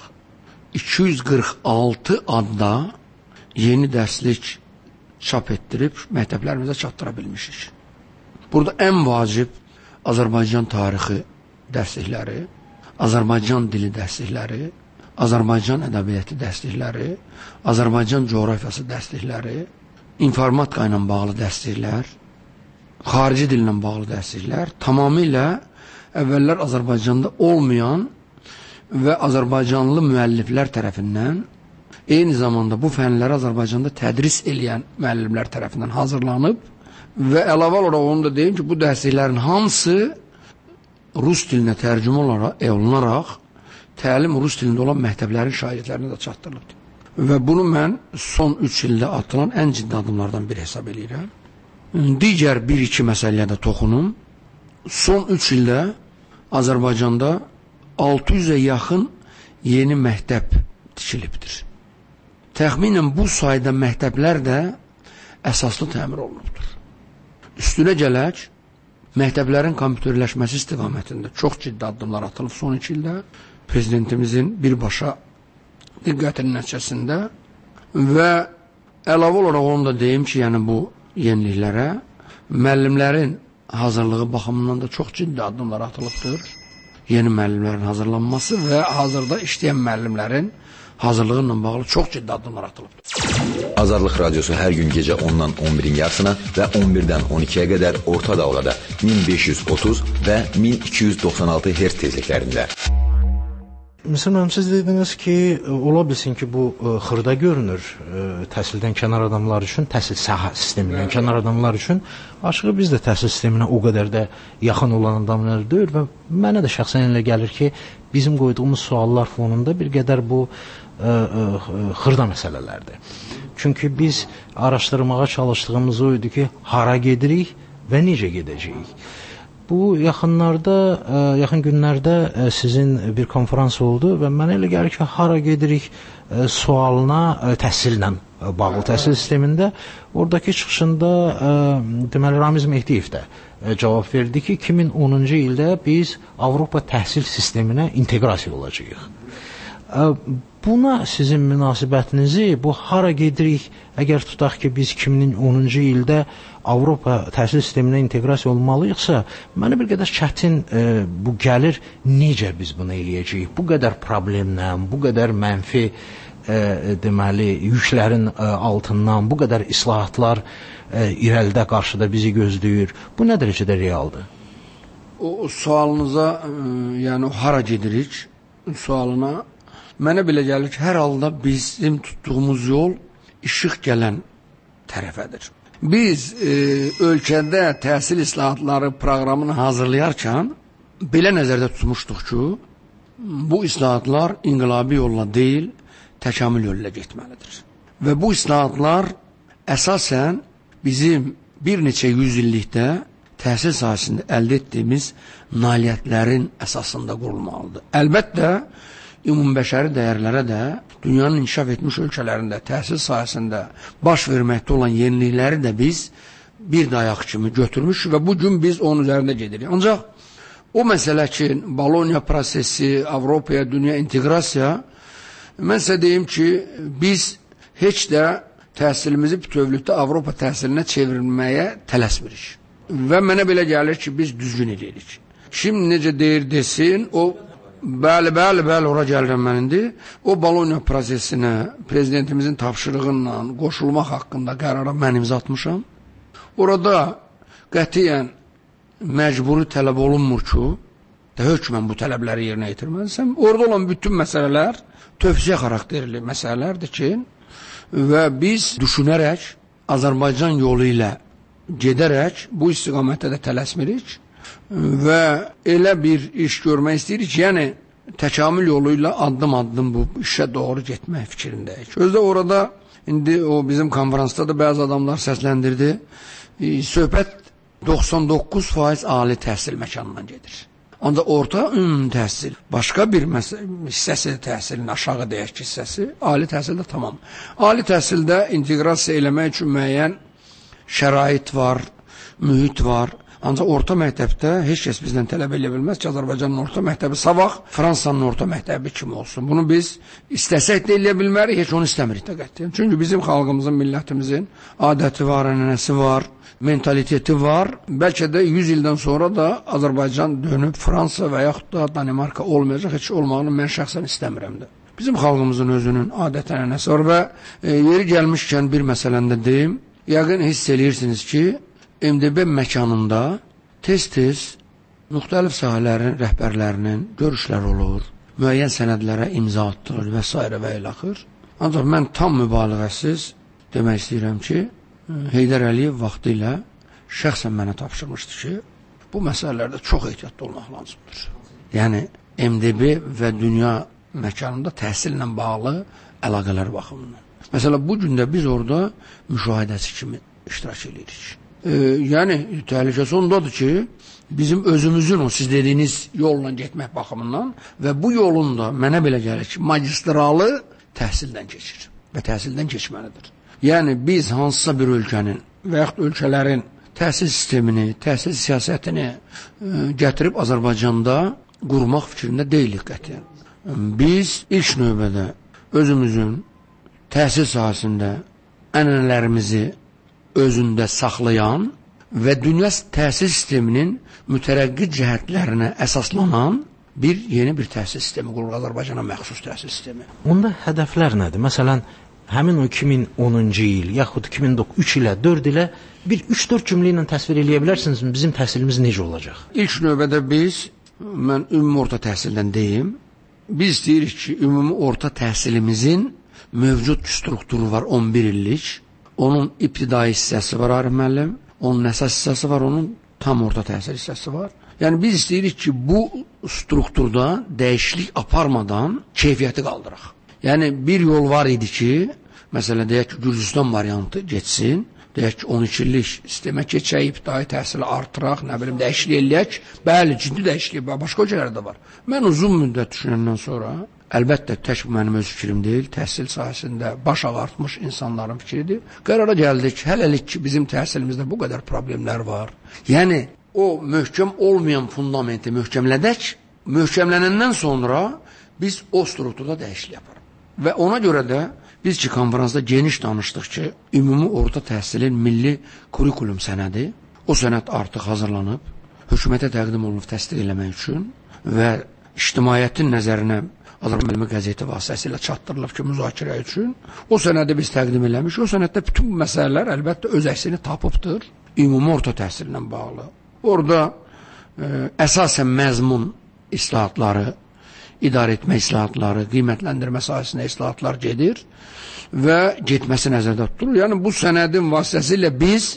246 adda yeni dərslik çap etdirib məktəblərimizə çatdıra bilmişik. Burada ən vacib Azərbaycan tarixi dərslikləri, Azərbaycan dili dərslikləri, Azərbaycan ədəbiyyatı dərslikləri, Azərbaycan coğrafiyası dərslikləri, informatika ilə bağlı dərsliklər, xarici dillə bağlı dərsliklər tamamilə əvvəllər Azərbaycanda olmayan və Azərbaycanlı müəlliflər tərəfindən, eyni zamanda bu fənləri Azərbaycanda tədris eləyən müəllimlər tərəfindən hazırlanıb və əlavə olaraq onu da deyim ki, bu dərsliklərin hamısı rus dilinə tərcümə olunaraq təlim rus dilində olan məktəblərin şagirdlərinə də çatdırılıb. Və bunu mən son 3 ildə atılan ən ciddi adımlardan biri hesab edirəm. Digər 1-2 məsələyə də toxunum. Son 3 ildə Azərbaycanda 600-ə yaxın yeni məktəb tikilibdir. Təxminən bu sayda məktəblər də əsaslı təmir olunubdur. Üstünə gələk, məktəblərin kompüterləşməsi istiqamətində çox ciddi addımlar atılıb son 2 ildə. Prezidentimizin birbaşa diqqətinin nəticəsində və əlavə olaraq onu da deyim ki, yəni bu yeniliklərə müəllimlərin hazırlığı baxımından da çox ciddi addımlar atılıbdır. Yeni müəllimlərin hazırlanması və hazırda işləyən müəllimlərin hazırlığı ilə bağlı çox ciddi addımlar atılıbdır. Azadlıq Radiosu hər gün gecə 10-dan 11-in yarısına və 11-dən 12-yə qədər orta dalğada 1530 və 1296 Hz tezliklərində. Məsələn, siz dediniz ki, ola bilsin ki, bu xırda görünür təhsildən kənar adamlar üçün, təhsil sistemindən kənar adamlar üçün. Açığı biz də təhsil sisteminə o qədər də yaxın olan adamlar deyil və mənə də şəxsən elə gəlir ki, bizim qoyduğumuz suallar fonunda bir qədər bu xırda məsələlərdir. Çünki biz araşdırmağa çalışdığımız o idi ki, hara gedirik və necə gedəcəyik. Bu yaxınlarda, yaxın günlərdə sizin bir konferans oldu və mənə elə gəlir ki, hara gedirik sualına təhsillə bağlı təhsil sistemində oradakı çıxışında deməli Ramiz Mehdiyev də cavab verdi ki, 2010-cu ildə biz Avropa təhsil sisteminə inteqrasiya olacağıq. Buna sizin münasibətinizi, bu hara gedirik, əgər tutaq ki, biz 2010-cu ildə Avropa təhsil sisteminə inteqrasiya olmalıyıqsa, mənə bir qədər çətin bu gəlir, necə biz bunu eləyəcəyik? Bu qədər problemlə, bu qədər mənfi deməli, yüklərin altından, bu qədər islahatlar irəlidə qarşıda bizi gözləyir. Bu nə dərəcədə realdır? O sualınıza, yəni hara gedirik sualına, mənə belə gəlir ki, hər halda bizim tutduğumuz yol işıq gələn tərəfədir. Biz ölkədə təhsil islahatları proqramını hazırlayarkən belə nəzərdə tutmuşduq ki, bu islahatlar inqilabi yolla deyil, təkamül yoluyla getməlidir. Və bu islahatlar əsasən bizim bir neçə yüzillikdə təhsil sahəsində əldə etdiyimiz nailiyyətlərin əsasında qurulmalıdır. Əlbəttə, ümumbəşəri dəyərlərə də dünyanın inkişaf etmiş ölkələrində təhsil sahəsində baş verməkdə olan yenilikləri də biz bir dayaq kimi götürmüş və bu gün biz onun üzərində gedirik. Ancaq o məsələ ki, Bologna prosesi, Avropaya, dünya inteqrasiya, mən sizə deyim ki, biz heç də təhsilimizi bütövlükdə Avropa təhsilinə çevrilməyə tələsmirik. Və mənə belə gəlir ki, biz düzgün edirik. Şimdi necə deyir desin, o bəli, ora gəlirəm mən indi. O Bologna prosesinə prezidentimizin tapşırığıyla qoşulmaq haqqında qərara mən imza atmışam. Orada qətiyyən məcburi tələb olunmur ki, hökmən bu tələbləri yerinə yetirməlisəm. Orada olan bütün məsələlər tövsiyə xarakterli məsələlərdir ki, və biz düşünərək, Azərbaycan yolu ilə gedərək bu istiqamətdə də tələsmirik və elə bir iş görmək istəyirik, yəni təkamül yolu ilə addım-addım bu işə doğru getmək fikrindəyik. Özdə orada, indi o bizim konferansda da bəzi adamlar səsləndirdi, söhbət 99% ali təhsil məkanından gedir. Ancaq orta təhsil, başqa bir hissəsi təhsilin aşağı deyək ki, hissəsi, ali təhsildə tamam. Ali təhsildə inteqrasiya eləmək üçün müəyyən şərait var, mühit var. Ancaq orta məktəbdə heç kəs bizdən tələb edə bilməz ki, Azərbaycanın orta məktəbi sabah Fransanın orta məktəbi kimi olsun. Bunu biz istəsək də eləyə bilmərik, heç onu istəmirik də qətiyyən. Çünki bizim xalqımızın, millətimizin adəti var, ənənəsi var, mentaliteti var. Bəlkə də 100 ildən sonra da Azərbaycan dönüb Fransa və yaxud da Danimarka olmayacaq, heç olmağını mən şəxsən istəmirəm də. Bizim xalqımızın özünün adət ənənəsi var və yeri gəlmişkən bir məsələndə deyim, yəqin hiss eləyirsiniz ki, MDB məkanında tez-tez müxtəlif sahələrin rəhbərlərinin görüşləri olur, müəyyən sənədlərə imza atılır və s. və ilaxır. Ancaq mən tam mübaliğəsiz demək istəyirəm ki, Heydər Əliyev vaxtı ilə şəxsən mənə tapşırmışdı ki, bu məsələlərdə çox ehtiyatlı olmaq lazımdır. Yəni, MDB və dünya məkanında təhsillə bağlı əlaqələr baxımından. Məsələn, bu gündə biz orada müşahidəçi kimi iştirak edirik. Yəni, təhlükəsi ondadır ki, bizim özümüzün o siz dediyiniz yolla getmək baxımından və bu yolun da mənə belə gəlir ki, magistralı təhsildən keçir və təhsildən keçməlidir. Yəni, biz hansısa bir ölkənin və yaxud ölkələrin təhsil sistemini, təhsil siyasətini gətirib Azərbaycanda qurmaq fikrində deyilik qətiyyən. Biz ilk növbədə özümüzün təhsil sahəsində ənənələrimizi özündə saxlayan və dünya təhsil sisteminin mütərəqqi cəhətlərinə əsaslanan bir yeni bir təhsil sistemi qurulur, Azərbaycana məxsus təhsil sistemi. Onda hədəflər nədir? Məsələn, həmin o 2010-cu il, yaxud 2003 ilə, 4 ilə bir 3-4 cümlə ilə təsvir eləyə bilərsiniz bizim təhsilimiz necə olacaq? İlk növbədə mən ümumi orta təhsildən deyim, biz deyirik ki, ümumi orta təhsilimizin mövcud strukturu var 11 illik, onun ibtidai hissəsi var Arif müəllim, onun əsas hissəsi var, onun tam orta təhsil hissəsi var. Yəni biz istəyirik ki, bu strukturda dəyişiklik aparmadan keyfiyyəti qaldıraq. Yəni bir yol var idi ki, məsələn deyək ki, Gürcüstan variantı geçsin, deyək ki 12 illik sistemə keçək, ibtidai təhsili artıraq, nə bilim dəyişiklik eləyək. Bəli, ciddi dəyişiklik başqa ölkələrdə var. Mən uzun müddət düşünəndən sonra, əlbəttə tək mənim öz fikrim deyil, təhsil sahəsində baş ağartmış insanların fikridir. Qərara gəldik, hələlik ki bizim təhsilimizdə bu qədər problemlər var. Yəni o möhkəm olmayan fundamenti möhkəmlədək, möhkəmlənəndən sonra biz o strukturda dəyişiklik yaparıq. Və ona görə də biz ki, konferansda geniş danışdıq ki, ümumi orta təhsilin milli kurikulum sənədi, o sənəd artıq hazırlanıb, hökumətə təqdim olunub təsdiq eləmək üçün və ictimaiyyətin nəzərinə Azərbaycan qəzeti vasitəsilə çatdırılıb ki, müzakirə üçün. O sənədi biz təqdim eləmiş, o sənəddə bütün məsələlər əlbəttə öz əksini tapıbdır, ümumi orta təhsillə bağlı. Orada əsasən məzmun islahatları, idarə etmə islahatları, qiymətləndirmə sahəsində islahatlar gedir və getməsi nəzərdə tutulur. Yəni bu sənədin vasitəsilə biz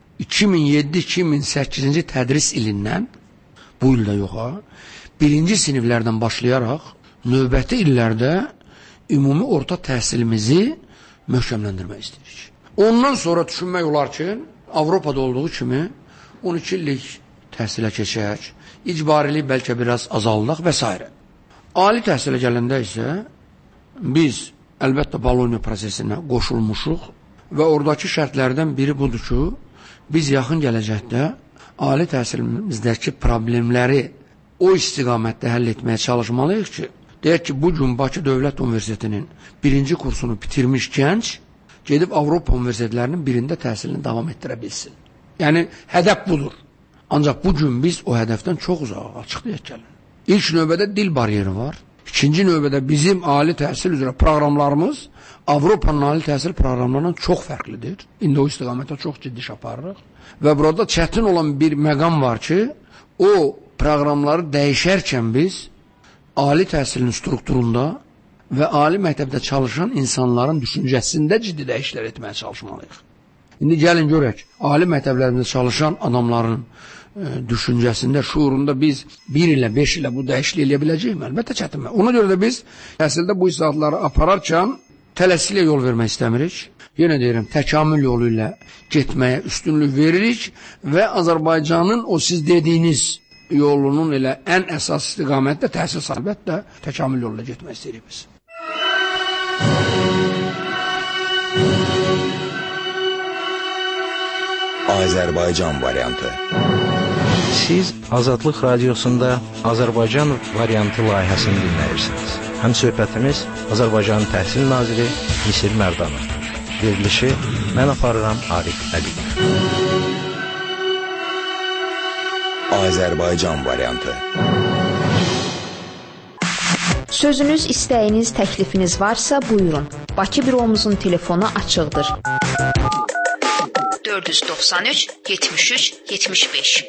2007-2008-ci tədris ilindən, bu ildə yoxa, birinci siniflərdən başlayaraq növbəti illərdə ümumi orta təhsilimizi möhkəmləndirmək istəyirik. Ondan sonra düşünmək olar ki, Avropada olduğu kimi 12 illik təhsilə keçək, icbarilik bəlkə biraz azaldaq və s. Ali təhsilə gələndə isə biz əlbəttə Bologna prosesinə qoşulmuşuq və oradakı şərtlərdən biri budur ki, biz yaxın gələcəkdə ali təhsilimizdəki problemləri o istiqamətdə həll etməyə çalışmalıyıq ki, deyək ki, bugün Bakı Dövlət Universitetinin birinci kursunu bitirmiş gənc gedib Avropa universitetlərinin birində təhsilini davam etdirə bilsin. Yəni, hədəf budur. Ancaq bugün biz o hədəfdən çox uzağa açıq deyək gəlin. İlk növbədə dil bariyeri var. İkinci növbədə bizim ali təhsil üzrə proqramlarımız Avropanın ali təhsil proqramlarından çox fərqlidir. İndi o istiqamətə çox ciddi iş aparırıq. Və burada çətin olan bir məqam var ki, o proqramları dəyişərkən biz ali təhsilin strukturunda və ali məktəbdə çalışan insanların düşüncəsində ciddi dəyişikliklər etməyə çalışmalıyıq. İndi gəlin görək, ali məktəblərimizdə çalışan adamların düşüncəsində, şuurunda biz 1 ilə 5 ilə bu dəyişiklik eləyə biləcəyik mi? Əlbəttə çətinmə. Ona görə də biz təhsildə bu islahatları apararkən tələsiklə yol vermək istəmirik. Yenə deyirəm, təkamül yolu ilə getməyə üstünlük veririk və Azərbaycanın o siz dediyiniz yolunun elə ən əsas istiqamətdə təhsil əlbəttə təkamül yolu ilə getmək istəyirik biz. Azərbaycan variantı. Siz Azadlıq Radiosunda Azərbaycan variantı layihəsini dinləyirsiniz. Həm söhbətimiz Azərbaycanın Təhsil Naziri Misir Mərdanov. Verilişi mən aparıram Arif Əliyev. Azərbaycan variantı. Sözünüz, istəyiniz, təklifiniz varsa buyurun. Bakı büromuzun telefonu açıqdır. 493 73 75.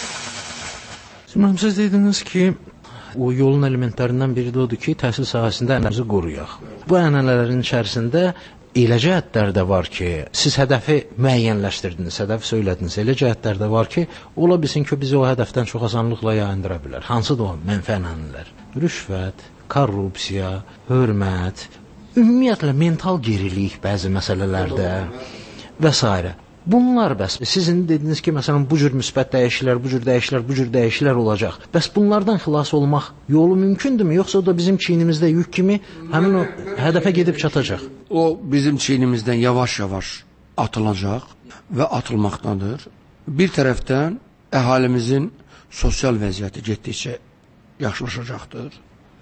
Siz dediniz ki, o yolun elementlərindən biri də odur ki, təhsil sahəsində ənənəmizi qoruyaq. Bu ənənələrin içərisində elə cəhətlər də var ki, siz hədəfi müəyyənləşdirdiniz, hədəfi söylədiniz. Elə cəhətlər də var ki, ola bilsin ki, bizi o hədəfdən çox asanlıqla yayındıra bilər. Hansıdır o mənfi ənənələr? Rüşvət, korrupsiya, hörmət, ümumiyyətlə mental gerilik bəzi məsələlərdə və s. Bunlar bəs, sizin dediniz ki, məsələn, bu cür müsbət dəyişiklər, bu cür dəyişiklər olacaq. Bəs bunlardan xilas olmaq yolu mümkündürmü, yoxsa o da bizim çiynimizdə yük kimi həmin o hədəfə gedib çatacaq? O bizim çiynimizdən yavaş-yavaş atılacaq və atılmaqdadır. Bir tərəfdən əhalimizin sosial vəziyyəti getdikcə yaxşılaşacaqdır.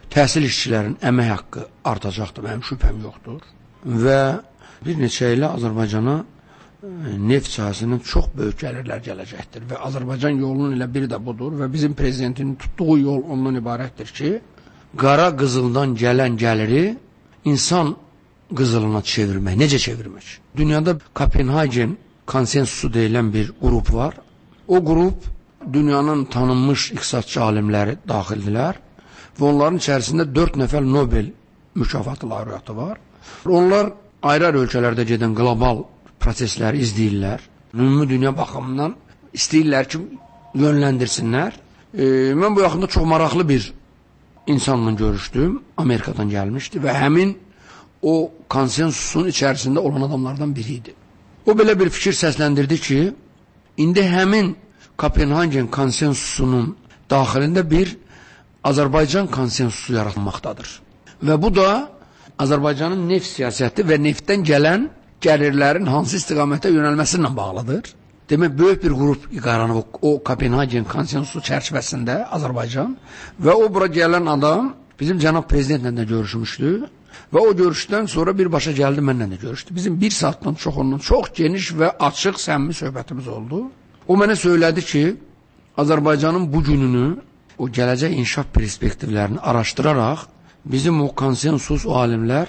təhsil işçilərinin əmək haqqı artacaqdır, mənim şübhəm yoxdur. Və bir neçə ilə Azərbaycana neft sahəsindən çox böyük gəlirlər gələcəkdir. Və Azərbaycan yolunun ilə biri də budur və bizim prezidentinin tutduğu yol ondan ibarətdir ki, qara qızıldan gələn gəliri insan qızılına çevirmək. Necə çevirmək? Dünyada Kopenhagen konsensusu deyilən bir qrup var. O qrup dünyanın tanınmış iqtisadçı alimləri daxildilər və onların içərisində 4 nəfər Nobel mükafatı laureatı var. Onlar ayrı-ayrı ölkələrdə gedən qlobal prosesləri izləyirlər. Ümumi dünya baxımından istəyirlər ki, yönləndirsinlər. Mən bu yaxında çox maraqlı bir insanla görüşdüm. Amerikadan gəlmişdi və həmin o konsensusun içərisində olan adamlardan biri idi. O belə bir fikir səsləndirdi ki, indi həmin Kopenhagen konsensusunun daxilində bir Azərbaycan konsensusu yaratılmaqdadır. Və bu da Azərbaycanın neft siyasəti və neftdən gələn gəlirlərin hansı istiqamətə yönəlməsi ilə bağlıdır. Demək, böyük bir qrup qaranıb o Kopenhagen konsensusu çərçivəsində Azərbaycan və o bura gələn adam bizim cənab prezidentlə də görüşmüşdü və o görüşdən sonra birbaşa gəldi mənlə də görüşdü. Bizim bir saatdan çoxundan çox geniş və açıq, səmimi söhbətimiz oldu. O mənə söylədi ki, Azərbaycanın bu gününü, o gələcək inkişaf perspektivlərini araşdıraraq bizim o konsensus, o alimlər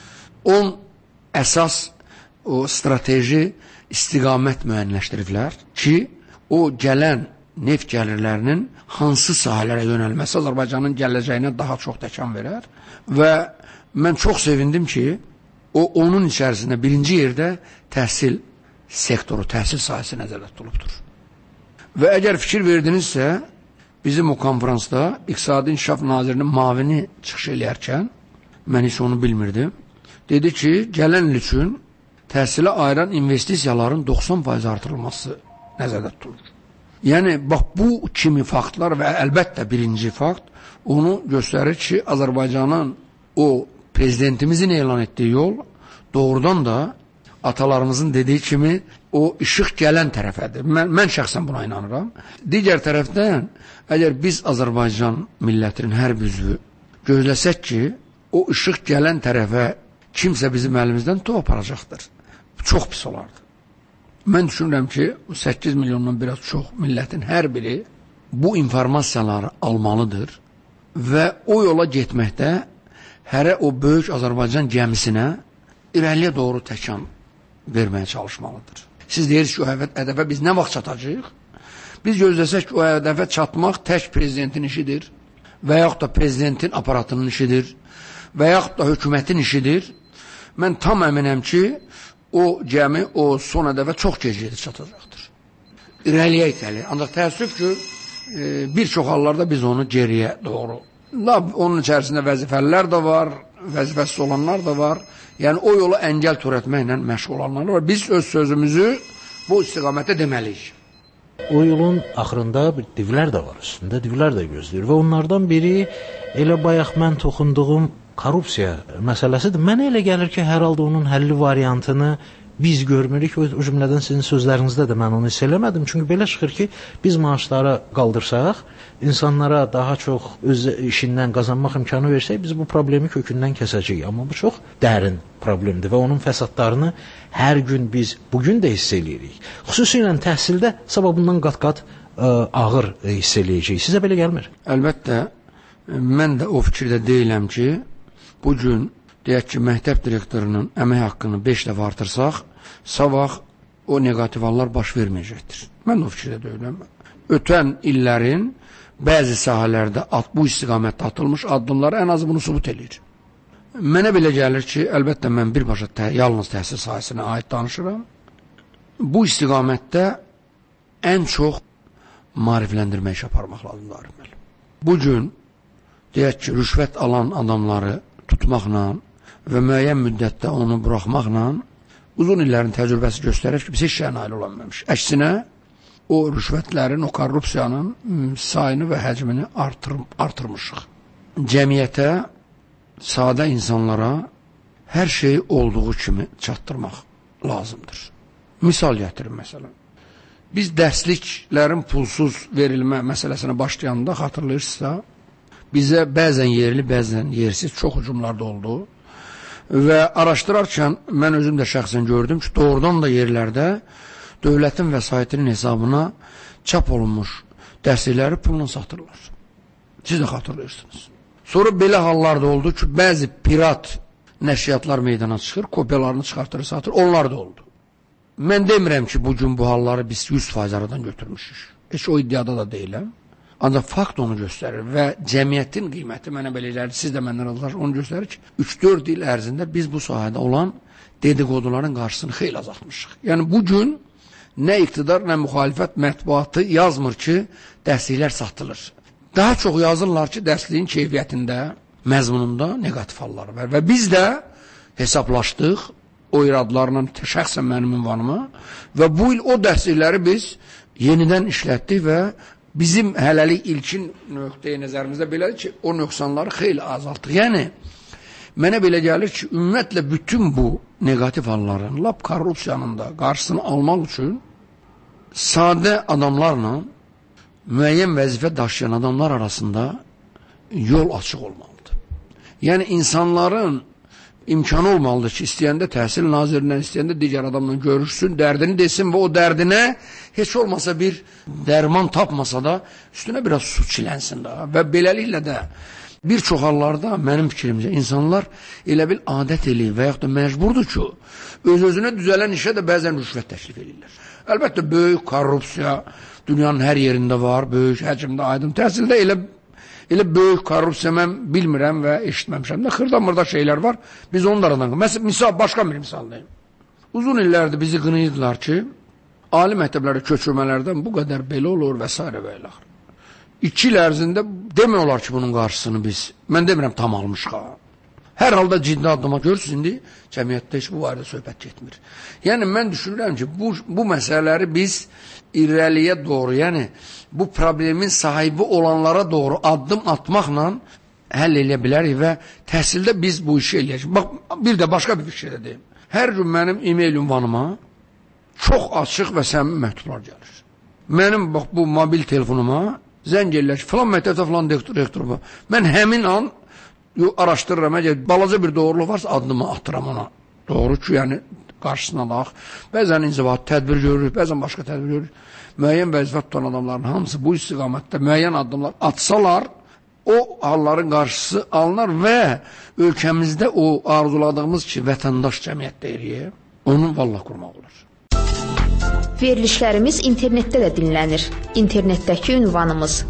10 əsas o strateji istiqamət müəyyənləşdiriblər ki, o gələn neft gəlirlərinin hansı sahələrə yönəlməsi Azərbaycanın gələcəyinə daha çox təkan verər və mən çox sevindim ki, o onun içərisində birinci yerdə təhsil sektoru, təhsil sahəsi nəzərdə tutulubdur. Və əgər fikir verdinizsə, bizim o konferansda İqtisadi İnkişaf Nazirinin mavini çıxış eləyərkən, mən heç onu bilmirdim, dedi ki, gələn il üçün təhsilə ayıran investisiyaların 90% artırılması nəzərdə tutulur. Yəni, bax, bu kimi faktlar və əlbəttə birinci fakt onu göstərir ki, Azərbaycanın o prezidentimizin elan etdiyi yol doğrudan da atalarımızın dediyi kimi o işıq gələn tərəfədir. Mən şəxsən buna inanıram. Digər tərəfdən, əgər biz Azərbaycan millətinin hər bir üzvü gözləsək ki, o işıq gələn tərəfə kimsə bizim əlimizdən top aparacaqdır. Çox pis olardı. Mən düşünürəm ki, 8 milyondan biraz çox millətin hər biri bu informasiyaları almalıdır və o yola getməkdə hərə o böyük Azərbaycan gəmisinə irəliyə doğru təkan verməyə çalışmalıdır. Siz deyirsiniz ki, o hədəfə biz nə vaxt çatacağıq? Biz gözləsək ki, o hədəfə çatmaq tək prezidentin işidir və yaxud da prezidentin aparatının işidir və yaxud da hökumətin işidir. Mən tam əminəm ki, o gəmi o son hədəfə çox gec gedib çatacaqdır. İrəliyə itəli. Ancaq təəssüf ki, bir çox hallarda biz onu geriyə doğru. Onun içərisində vəzifəlilər də var, vəzifəsiz olanlar da var. Yəni, o yolu əngəl törətməklə məşğul olanlar var. Biz öz sözümüzü bu istiqamətə deməliyik. O yolun axırında divlər də var, üstündə divlər də gözləyir və onlardan biri elə bayaq mən toxunduğum korrupsiya məsələsidir. Mənə elə gəlir ki, hər halda onun həlli variantını biz görmürük. O cümlədən sizin sözlərinizdə də mən onu hiss eləmədim. Çünki belə çıxır ki, biz maaşları qaldırsaq, insanlara daha çox öz işindən qazanmaq imkanı versək, biz bu problemi kökündən kəsəcəyik. Amma bu çox dərin problemdir və onun fəsadlarını hər gün biz bugün də hiss eləyirik. Xüsusilə təhsildə sabah bundan qat-qat ağır hiss eləyəcəyik. Sizə belə gəlmir? Əlbəttə, mən də o fikirdə deyiləm ki, bugün deyək ki, məktəb direktorunun əmək haqqını 5 dəfə artırsaq, sabah o negativ hallar baş verməyəcəkdir. Mən o fikirdə deyiləm. Ötən illərin bəzi sahələrdə bu istiqamətdə atılmış addımları ən az bunu sübut edir. Mənə belə gəlir ki, əlbəttə mən birbaşa yalnız təhsil sahəsinə aid danışıram. Bu istiqamətdə ən çox maarifləndirmə iş aparmaq lazımdır. Bugün deyək ki, rüşvət alan adamları tutmaqla və müəyyən müddətdə onu buraxmaqla uzun illərin təcrübəsi göstərir ki, biz heç şeyə nail olanmamış. Əksinə, o rüşvətlərin, o korrupsiyanın sayını və həcmini artırmışıq. Cəmiyyətə, sadə insanlara hər şeyi olduğu kimi çatdırmaq lazımdır. Misal gətirin məsələn. Biz dərsliklərin pulsuz verilmə məsələsinə başlayanda xatırlayırsınızsa, bizə bəzən yerli, bəzən yersiz çox hücumlar da oldu. Və araşdırarkən mən özüm də şəxsən gördüm ki, doğrudan da yerlərdə dövlətin vəsaitinin hesabına çap olunmuş dərslikləri pulla satırlar. Siz də xatırlayırsınız. Sonra belə hallar da oldu ki, bəzi pirat nəşriyyatlar meydana çıxır, kopyalarını çıxartır, satır. Onlar da oldu. Mən demirəm ki, bugün bu halları biz 100% aradan götürmüşük. Heç o iddiada da deyiləm. Ancaq fakt onu göstərir və cəmiyyətin qiyməti mənə belə gəlir, siz də məndən razılar, onu göstərir ki, 3-4 il ərzində biz bu sahədə olan dedikoduların qarşısını xeyli azaltmışıq. Yəni bugün nə iqtidar, nə müxalifət mətbuatı yazmır ki, dərsliklər satılır. Daha çox yazırlar ki, dərsliyin keyfiyyətində, məzmununda negativ hallar var. Və biz də hesablaşdıq o iradlarla, şəxsən mənim ünvanıma və bu il o dərslikləri biz yenidən işlətdik və bizim hələlik ilkin nöqteyi nəzərimizdə belədir ki, o nöqsanları xeyli azaltdıq. Yəni, mənə belə gəlir ki, ümumiyyətlə bütün bu negativ halların, lap korrupsiyanın da qarşısını almaq üçün sadə adamlarla müəyyən vəzifə daşıyan adamlar arasında yol açıq olmalıdır. Yəni, insanların imkanı olmalıdır ki, istəyəndə təhsil nazirindən, istəyəndə digər adamla görüşsün, dərdini desin və o dərdinə heç olmasa bir dərman tapmasa da üstünə biraz su çilənsin daha. Və beləliklə də bir çox hallarda mənim fikrimcə insanlar elə bil adət eləyir və yaxud da məcburdur ki, öz-özünə düzələn işə də bəzən rüşvət təklif edirlər. Əlbəttə, böyük korrupsiya dünyanın hər yerində var, böyük həcmdə, aydın təhsildə elə böyük korrupsiya mən bilmirəm və eşitməmişəm də. Xırda-mırda şeylər var. Biz onlardan, misal, başqa bir misal deyim. Uzun illərdir bizi qınayırdılar ki, ali məktəblərə köçürmələrdən bu qədər belə olur və s. və ilə. 2 il ərzində demək olar ki, bunun qarşısını biz, mən demirəm tam almışıq. Hər halda ciddi addıma görürsünüz, indi cəmiyyətdə heç bu barədə söhbət getmir. Yəni, mən düşünürəm ki, bu məsələləri biz irəliyə doğru, yəni bu problemin sahibi olanlara doğru addım atmaqla həll eləyə bilərik və təhsildə biz bu işi eləyəcək. Bax, bir də başqa bir şey də deyim. Hər gün mənim e-mail ünvanıma çox açıq və səmimi məktublar gəlir. Mənim bax, bu mobil telefonuma zəng eləyir ki, filan məktəbdə filan rektor var. Mən həmin an araşdırıram, əgər balaca bir doğruluq varsa addımı atıram ona. Doğru ki, yəni qarşısına alaq. Bəzən inzibat tədbir görürük, bəzən başqa tədbir görürük. Müəyyən vəzifə tutan adamların hamısı bu istiqamətdə müəyyən addımlar atsalar, o halların qarşısı alınır və ölkəmizdə o arzuladığımız ki, vətəndaş cəmiyyət deyirik, onu vallah qurmaq olur. Verilişlərimiz internetdə də dinlənir. İnternetdəki ünvanımız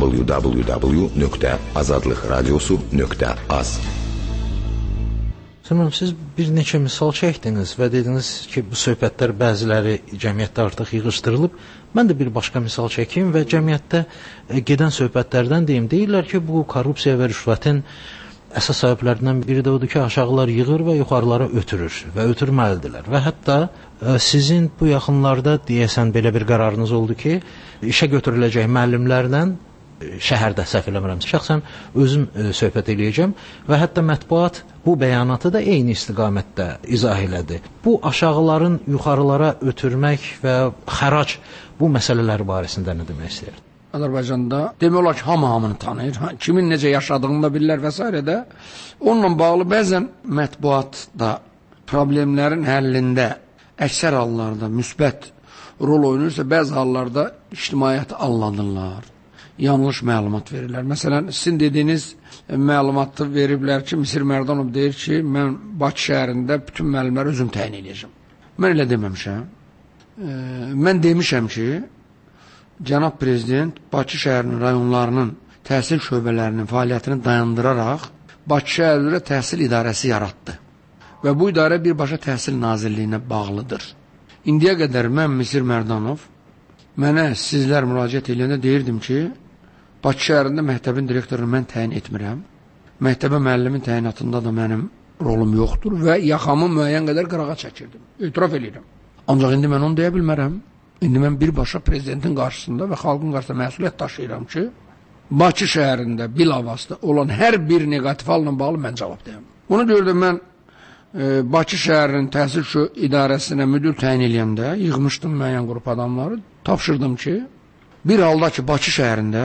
www.azadlıqradiosu.az. Sələm, siz bir neçə misal çəkdiniz və dediniz ki, bu söhbətlər bəziləri cəmiyyətdə artıq yığışdırılıb. Mən də bir başqa misal çəkeyim və cəmiyyətdə gedən söhbətlərdən deyim. Deyirlər ki, bu korrupsiya və rüşvətin əsas səbəblərindən biri də odur ki, aşağılar yığır və yuxarılara ötürür və ötürməlidirlər. Və hətta sizin bu yaxınlarda deyəsən belə bir qərarınız oldu ki, işə götürüləcək müəllimlərlə şəhərdə səhv eləmirəmsə, şəxsən özüm söhbət eləyəcəm və hətta mətbuat bu bəyanatı da eyni istiqamətdə izah elədi. Bu aşağıların yuxarılara ötürmək və xərac bu məsələlər barəsində nə demək istəyir? Azərbaycanda demək olar ki, hamı-hamını tanıyır. Kimin necə yaşadığını da bilirlər və s. də. Onunla bağlı bəzən mətbuat da problemlərin həllində əksər hallarda müsbət rol oynayırsa, bəzi hallarda ictimaiyyəti allanırlar. Yanlış məlumat verirlər. Məsələn, sizin dediyiniz məlumatı veriblər ki, Misir Mərdanov deyir ki, mən Bakı şəhərində bütün müəllimləri özüm təyin edəcəm. Mən elə deməmişəm. Mən demişəm ki, Cənab Prezident Bakı şəhərinin rayonlarının təhsil şöbələrinin fəaliyyətini dayandıraraq Bakı şəhərində təhsil idarəsi yaratdı. Və bu idarə birbaşa Təhsil Nazirliyinə bağlıdır. İndiyə qədər mən Misir Mərdanov mənə sizlər müraciət edəndə deyirdim ki, Bakı şəhərində məktəbin direktorunu mən təyin etmirəm. Məktəbə müəllimin təyinatında da mənim rolum yoxdur və yaxamı müəyyən qədər qırağa çəkirdim. Etiraf edirəm. Ancaq indi mən onu deyə bilmərəm. İndi mən birbaşa prezidentin qarşısında və xalqın qarşısında məsuliyyət daşıyıram ki, Bakı şəhərində bilavasitə olan hər bir negativ halla bağlı mən cavab deyəm. Bunu gördüm mən Bakı şəhərinin təhsil idarəsinə müdür təyin eləyəndə yığmışdım müəyyən qrup adamları. Tapşırdım ki, bir halda ki, Bakı şəhərində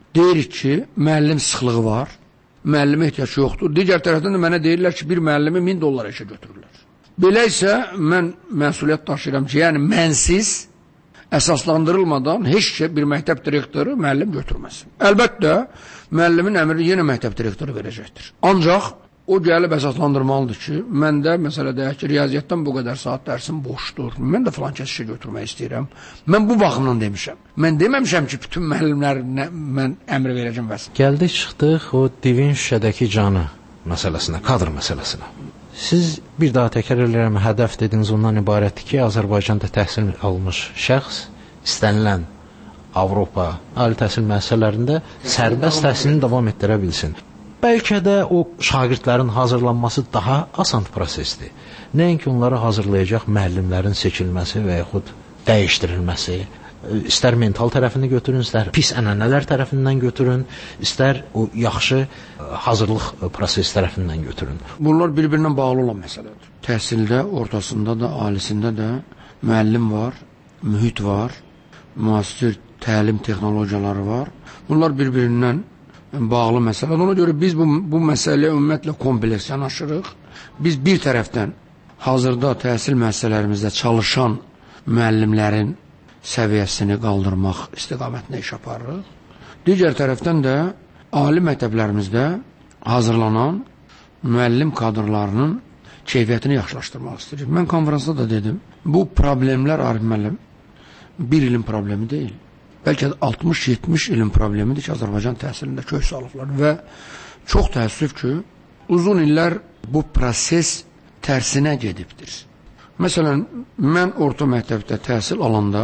deyirik ki, müəllim sıxlığı var, müəllimə ehtiyac yoxdur. Digər tərəfdən də mənə deyirlər ki, bir müəllimi $1000 işə götürürlər. Belə isə mən məsuliyyət daşıyıram ki, yəni mənsiz əsaslandırılmadan heç şey bir məktəb direktoru müəllim götürməsin. Əlbəttə, müəllimin əmrini yenə məktəb direktoru verəcəkdir. Ancaq o gəlib əsaslandırmalıdır ki, məndə məsələ deyək ki, riyaziyyatdan bu qədər saat dərsim boşdur. Mən də filan kəs işə götürmək istəyirəm. Mən bu baxımdan demişəm. Mən deməmişəm ki, bütün müəllimlərinə mən əmr verəcəm vəs. Gəldik, çıxdıq o divin şüşədəki canı məsələsinə, kadr məsələsinə. Siz bir daha təkrar edirəm, hədəf dediniz ondan ibarətdir ki, Azərbaycanda təhsil almış şəxs istənilən Avropa ali təhsil müəssisələrində sərbəst təhsilini davam etdirə bilsin. Bəlkə də o şagirdlərin hazırlanması daha asan prosesdir. Nəinki onları hazırlayacaq müəllimlərin seçilməsi və yaxud dəyişdirilməsi. İstər mental tərəfini götürün, istər pis ənənələr tərəfindən götürün, istər o yaxşı hazırlıq prosesi tərəfindən götürün. Bunlar bir-birindən bağlı olan məsələdir. Təhsildə, ortasında da, alisində də müəllim var, mühit var, müasir təlim texnologiyaları var. Bunlar bir-birindən bağlı məsələdir. Ona görə biz bu məsələyə ümumiyyətlə kompleks yanaşırıq. Biz bir tərəfdən hazırda təhsil müəssisələrimizdə çalışan müəllimlərin səviyyəsini qaldırmaq istiqamətində iş aparırıq. Digər tərəfdən də ali məktəblərimizdə hazırlanan müəllim kadrlarının keyfiyyətini yaxşılaşdırmaq istəyirik. Mən konferansda da dedim, bu problemlər Arif müəllim bir ilin problemi deyil. Bəlkə də 60-70 ilin problemidir ki, Azərbaycan təhsilində kök salıblar və çox təəssüf ki, uzun illər bu proses tərsinə gedibdir. Məsələn, mən orta məktəbdə təhsil alanda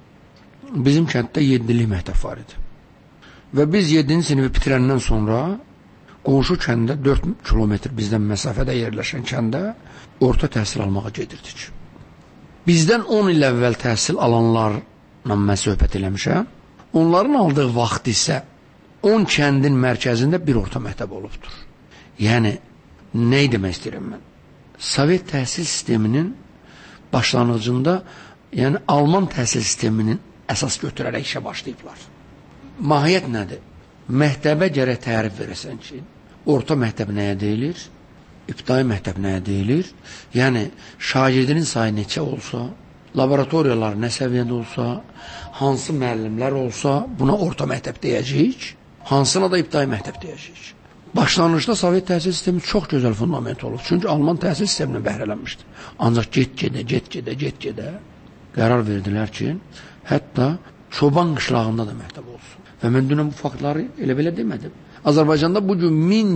bizim kənddə 7-lik məktəb var idi. Və biz 7-ci sinifi bitirəndən sonra qonşu kəndə 4 kilometr bizdən məsafədə yerləşən kəndə orta təhsil almağa gedirdik. Bizdən 10 il əvvəl təhsil alanlarla mən söhbət eləmişəm. Onların aldığı vaxt isə 10 kəndin mərkəzində bir orta məktəb olubdur. Yəni, nə demək istəyirəm mən? Sovet təhsil sisteminin başlanğıcında, yəni Alman təhsil sisteminin əsas götürərək işə başlayıblar. Mahiyyət nədir? Məktəbə gərək tərif verəsən ki, orta məktəb nəyə deyilir, ibtidai məktəb nəyə deyilir, yəni şagirdinin sayı neçə olsa, laboratoriyalar nə səviyyədə olsa, hansı müəllimlər olsa, buna orta məktəb deyəcəyik, hansına da ibtidai məktəb deyəcəyik. Başlanğıcda Sovet təhsil sistemi çox gözəl fundament olub. Çünki Alman təhsil sistemindən bəhrələnmişdir. Ancaq get-gedə qərar verdilər ki, hətta Çoban qışlağında da məktəb olsun. Və mən dünən bu faktları elə-belə demədim. Azərbaycanda bugün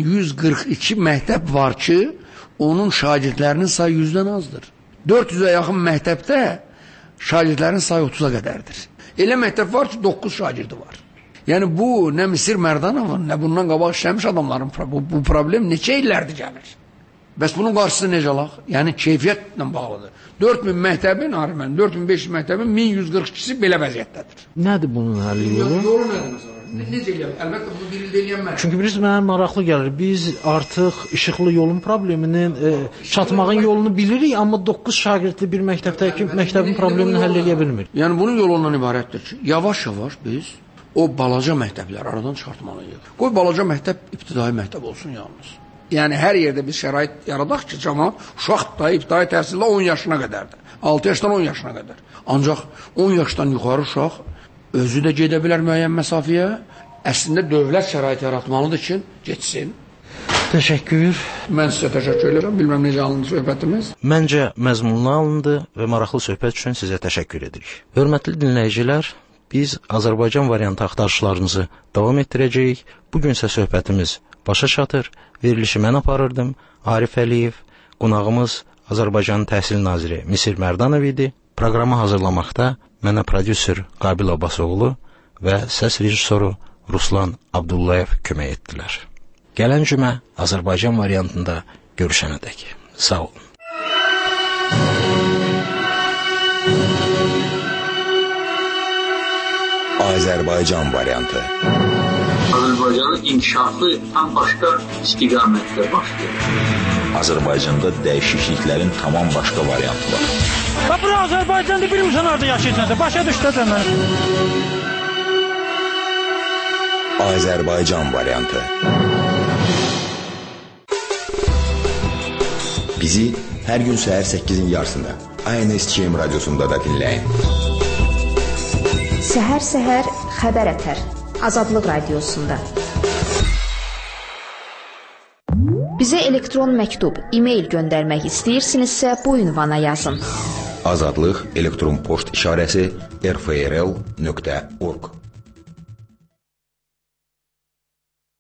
1142 məktəb var ki, onun şagirdlərinin sayı 100-dən azdır. 400-ə yaxın məktəbdə şagirdlərin sayı 30-a qədərdir. Elə məktəb var ki, 9 şagirdi var. Yəni bu, nə Misir Mərdanovun, nə bundan qabaq işləmiş adamların bu problem neçə illərdir gəlir. Bəs bunun qarşısı necə alaq? Yəni keyfiyyətlə bağlıdır. 4000 məktəbin, 4500 məktəbin 1142-si belə vəziyyətdədir. Nədir bunun həlli yolu? Yolu nədir məsələn? Necə eləyəm? Əlbəttə bunu bir ildə eləyəm mən. Çünki birisi mənə maraqlı gəlir. Biz artıq işıqlı yolun probleminin çatmağın yolunu bilirik, amma 9 şagirdli bir məktəbdəki məktəbin problemini həll edə bilmir. Yəni bunun yolu ondan ibarətdir ki, yavaş-yavaş biz o balaca məktəbləri aradan çıxartmalıyıq. Qoy balaca məktəb ibtidai məktəb olsun yalnız. Yəni hər yerdə biz şərait yaradaq ki, cəmaət uşaq da ibtidai təhsildə 10 yaşına qədərdir. 6 yaşdan 10 yaşına qədər. Ancaq 10 yaşdan yuxarı uşaq özü də gedə bilər müəyyən məsafəyə. Əslində dövlət şərait yaratmalıdır ki, getsin. Təşəkkür. Mən sizə təşəkkür edirəm. Bilməm necə alındı söhbətimiz. Məncə məzmunlu alındı və maraqlı söhbət üçün sizə təşəkkür edirik. Hörmətli dinləyicilər, biz Azərbaycan variantı axtarışlarımızı davam etdirəcəyik. Bugünsə söhbətimiz başa çatır. Verilişi mən aparırdım. Arif Əliyev, qonağımız Azərbaycanın Təhsil Naziri Misir Mərdanov idi. Proqramı hazırlamaqda mənə prodüser Qabil Abbasoğlu və səs rejissoru Ruslan Abdullayev kömək etdilər. Gələn cümə Azərbaycan variantında görüşənədək. Sağ olun. Azərbaycan variantı. Azərbaycanın inkişafı tam başqa istiqamətdə başlayır. Azərbaycanda dəyişikliklərin tamam başqa variantı var. Bax, bura Azərbaycanda bilmirsən orada yaşayırsan, başa düşdü də mən. Azərbaycan variantı. Bizi hər gün səhər 8-in yarısında ANSTM radiosunda da dinləyin. Səhər-səhər xəbər ətər. Azadlıq radiosunda. Bizə elektron məktub, e-mail göndərmək istəyirsinizsə bu ünvana yazın. Azadlıq elektron poçt işarəsi rfrl.org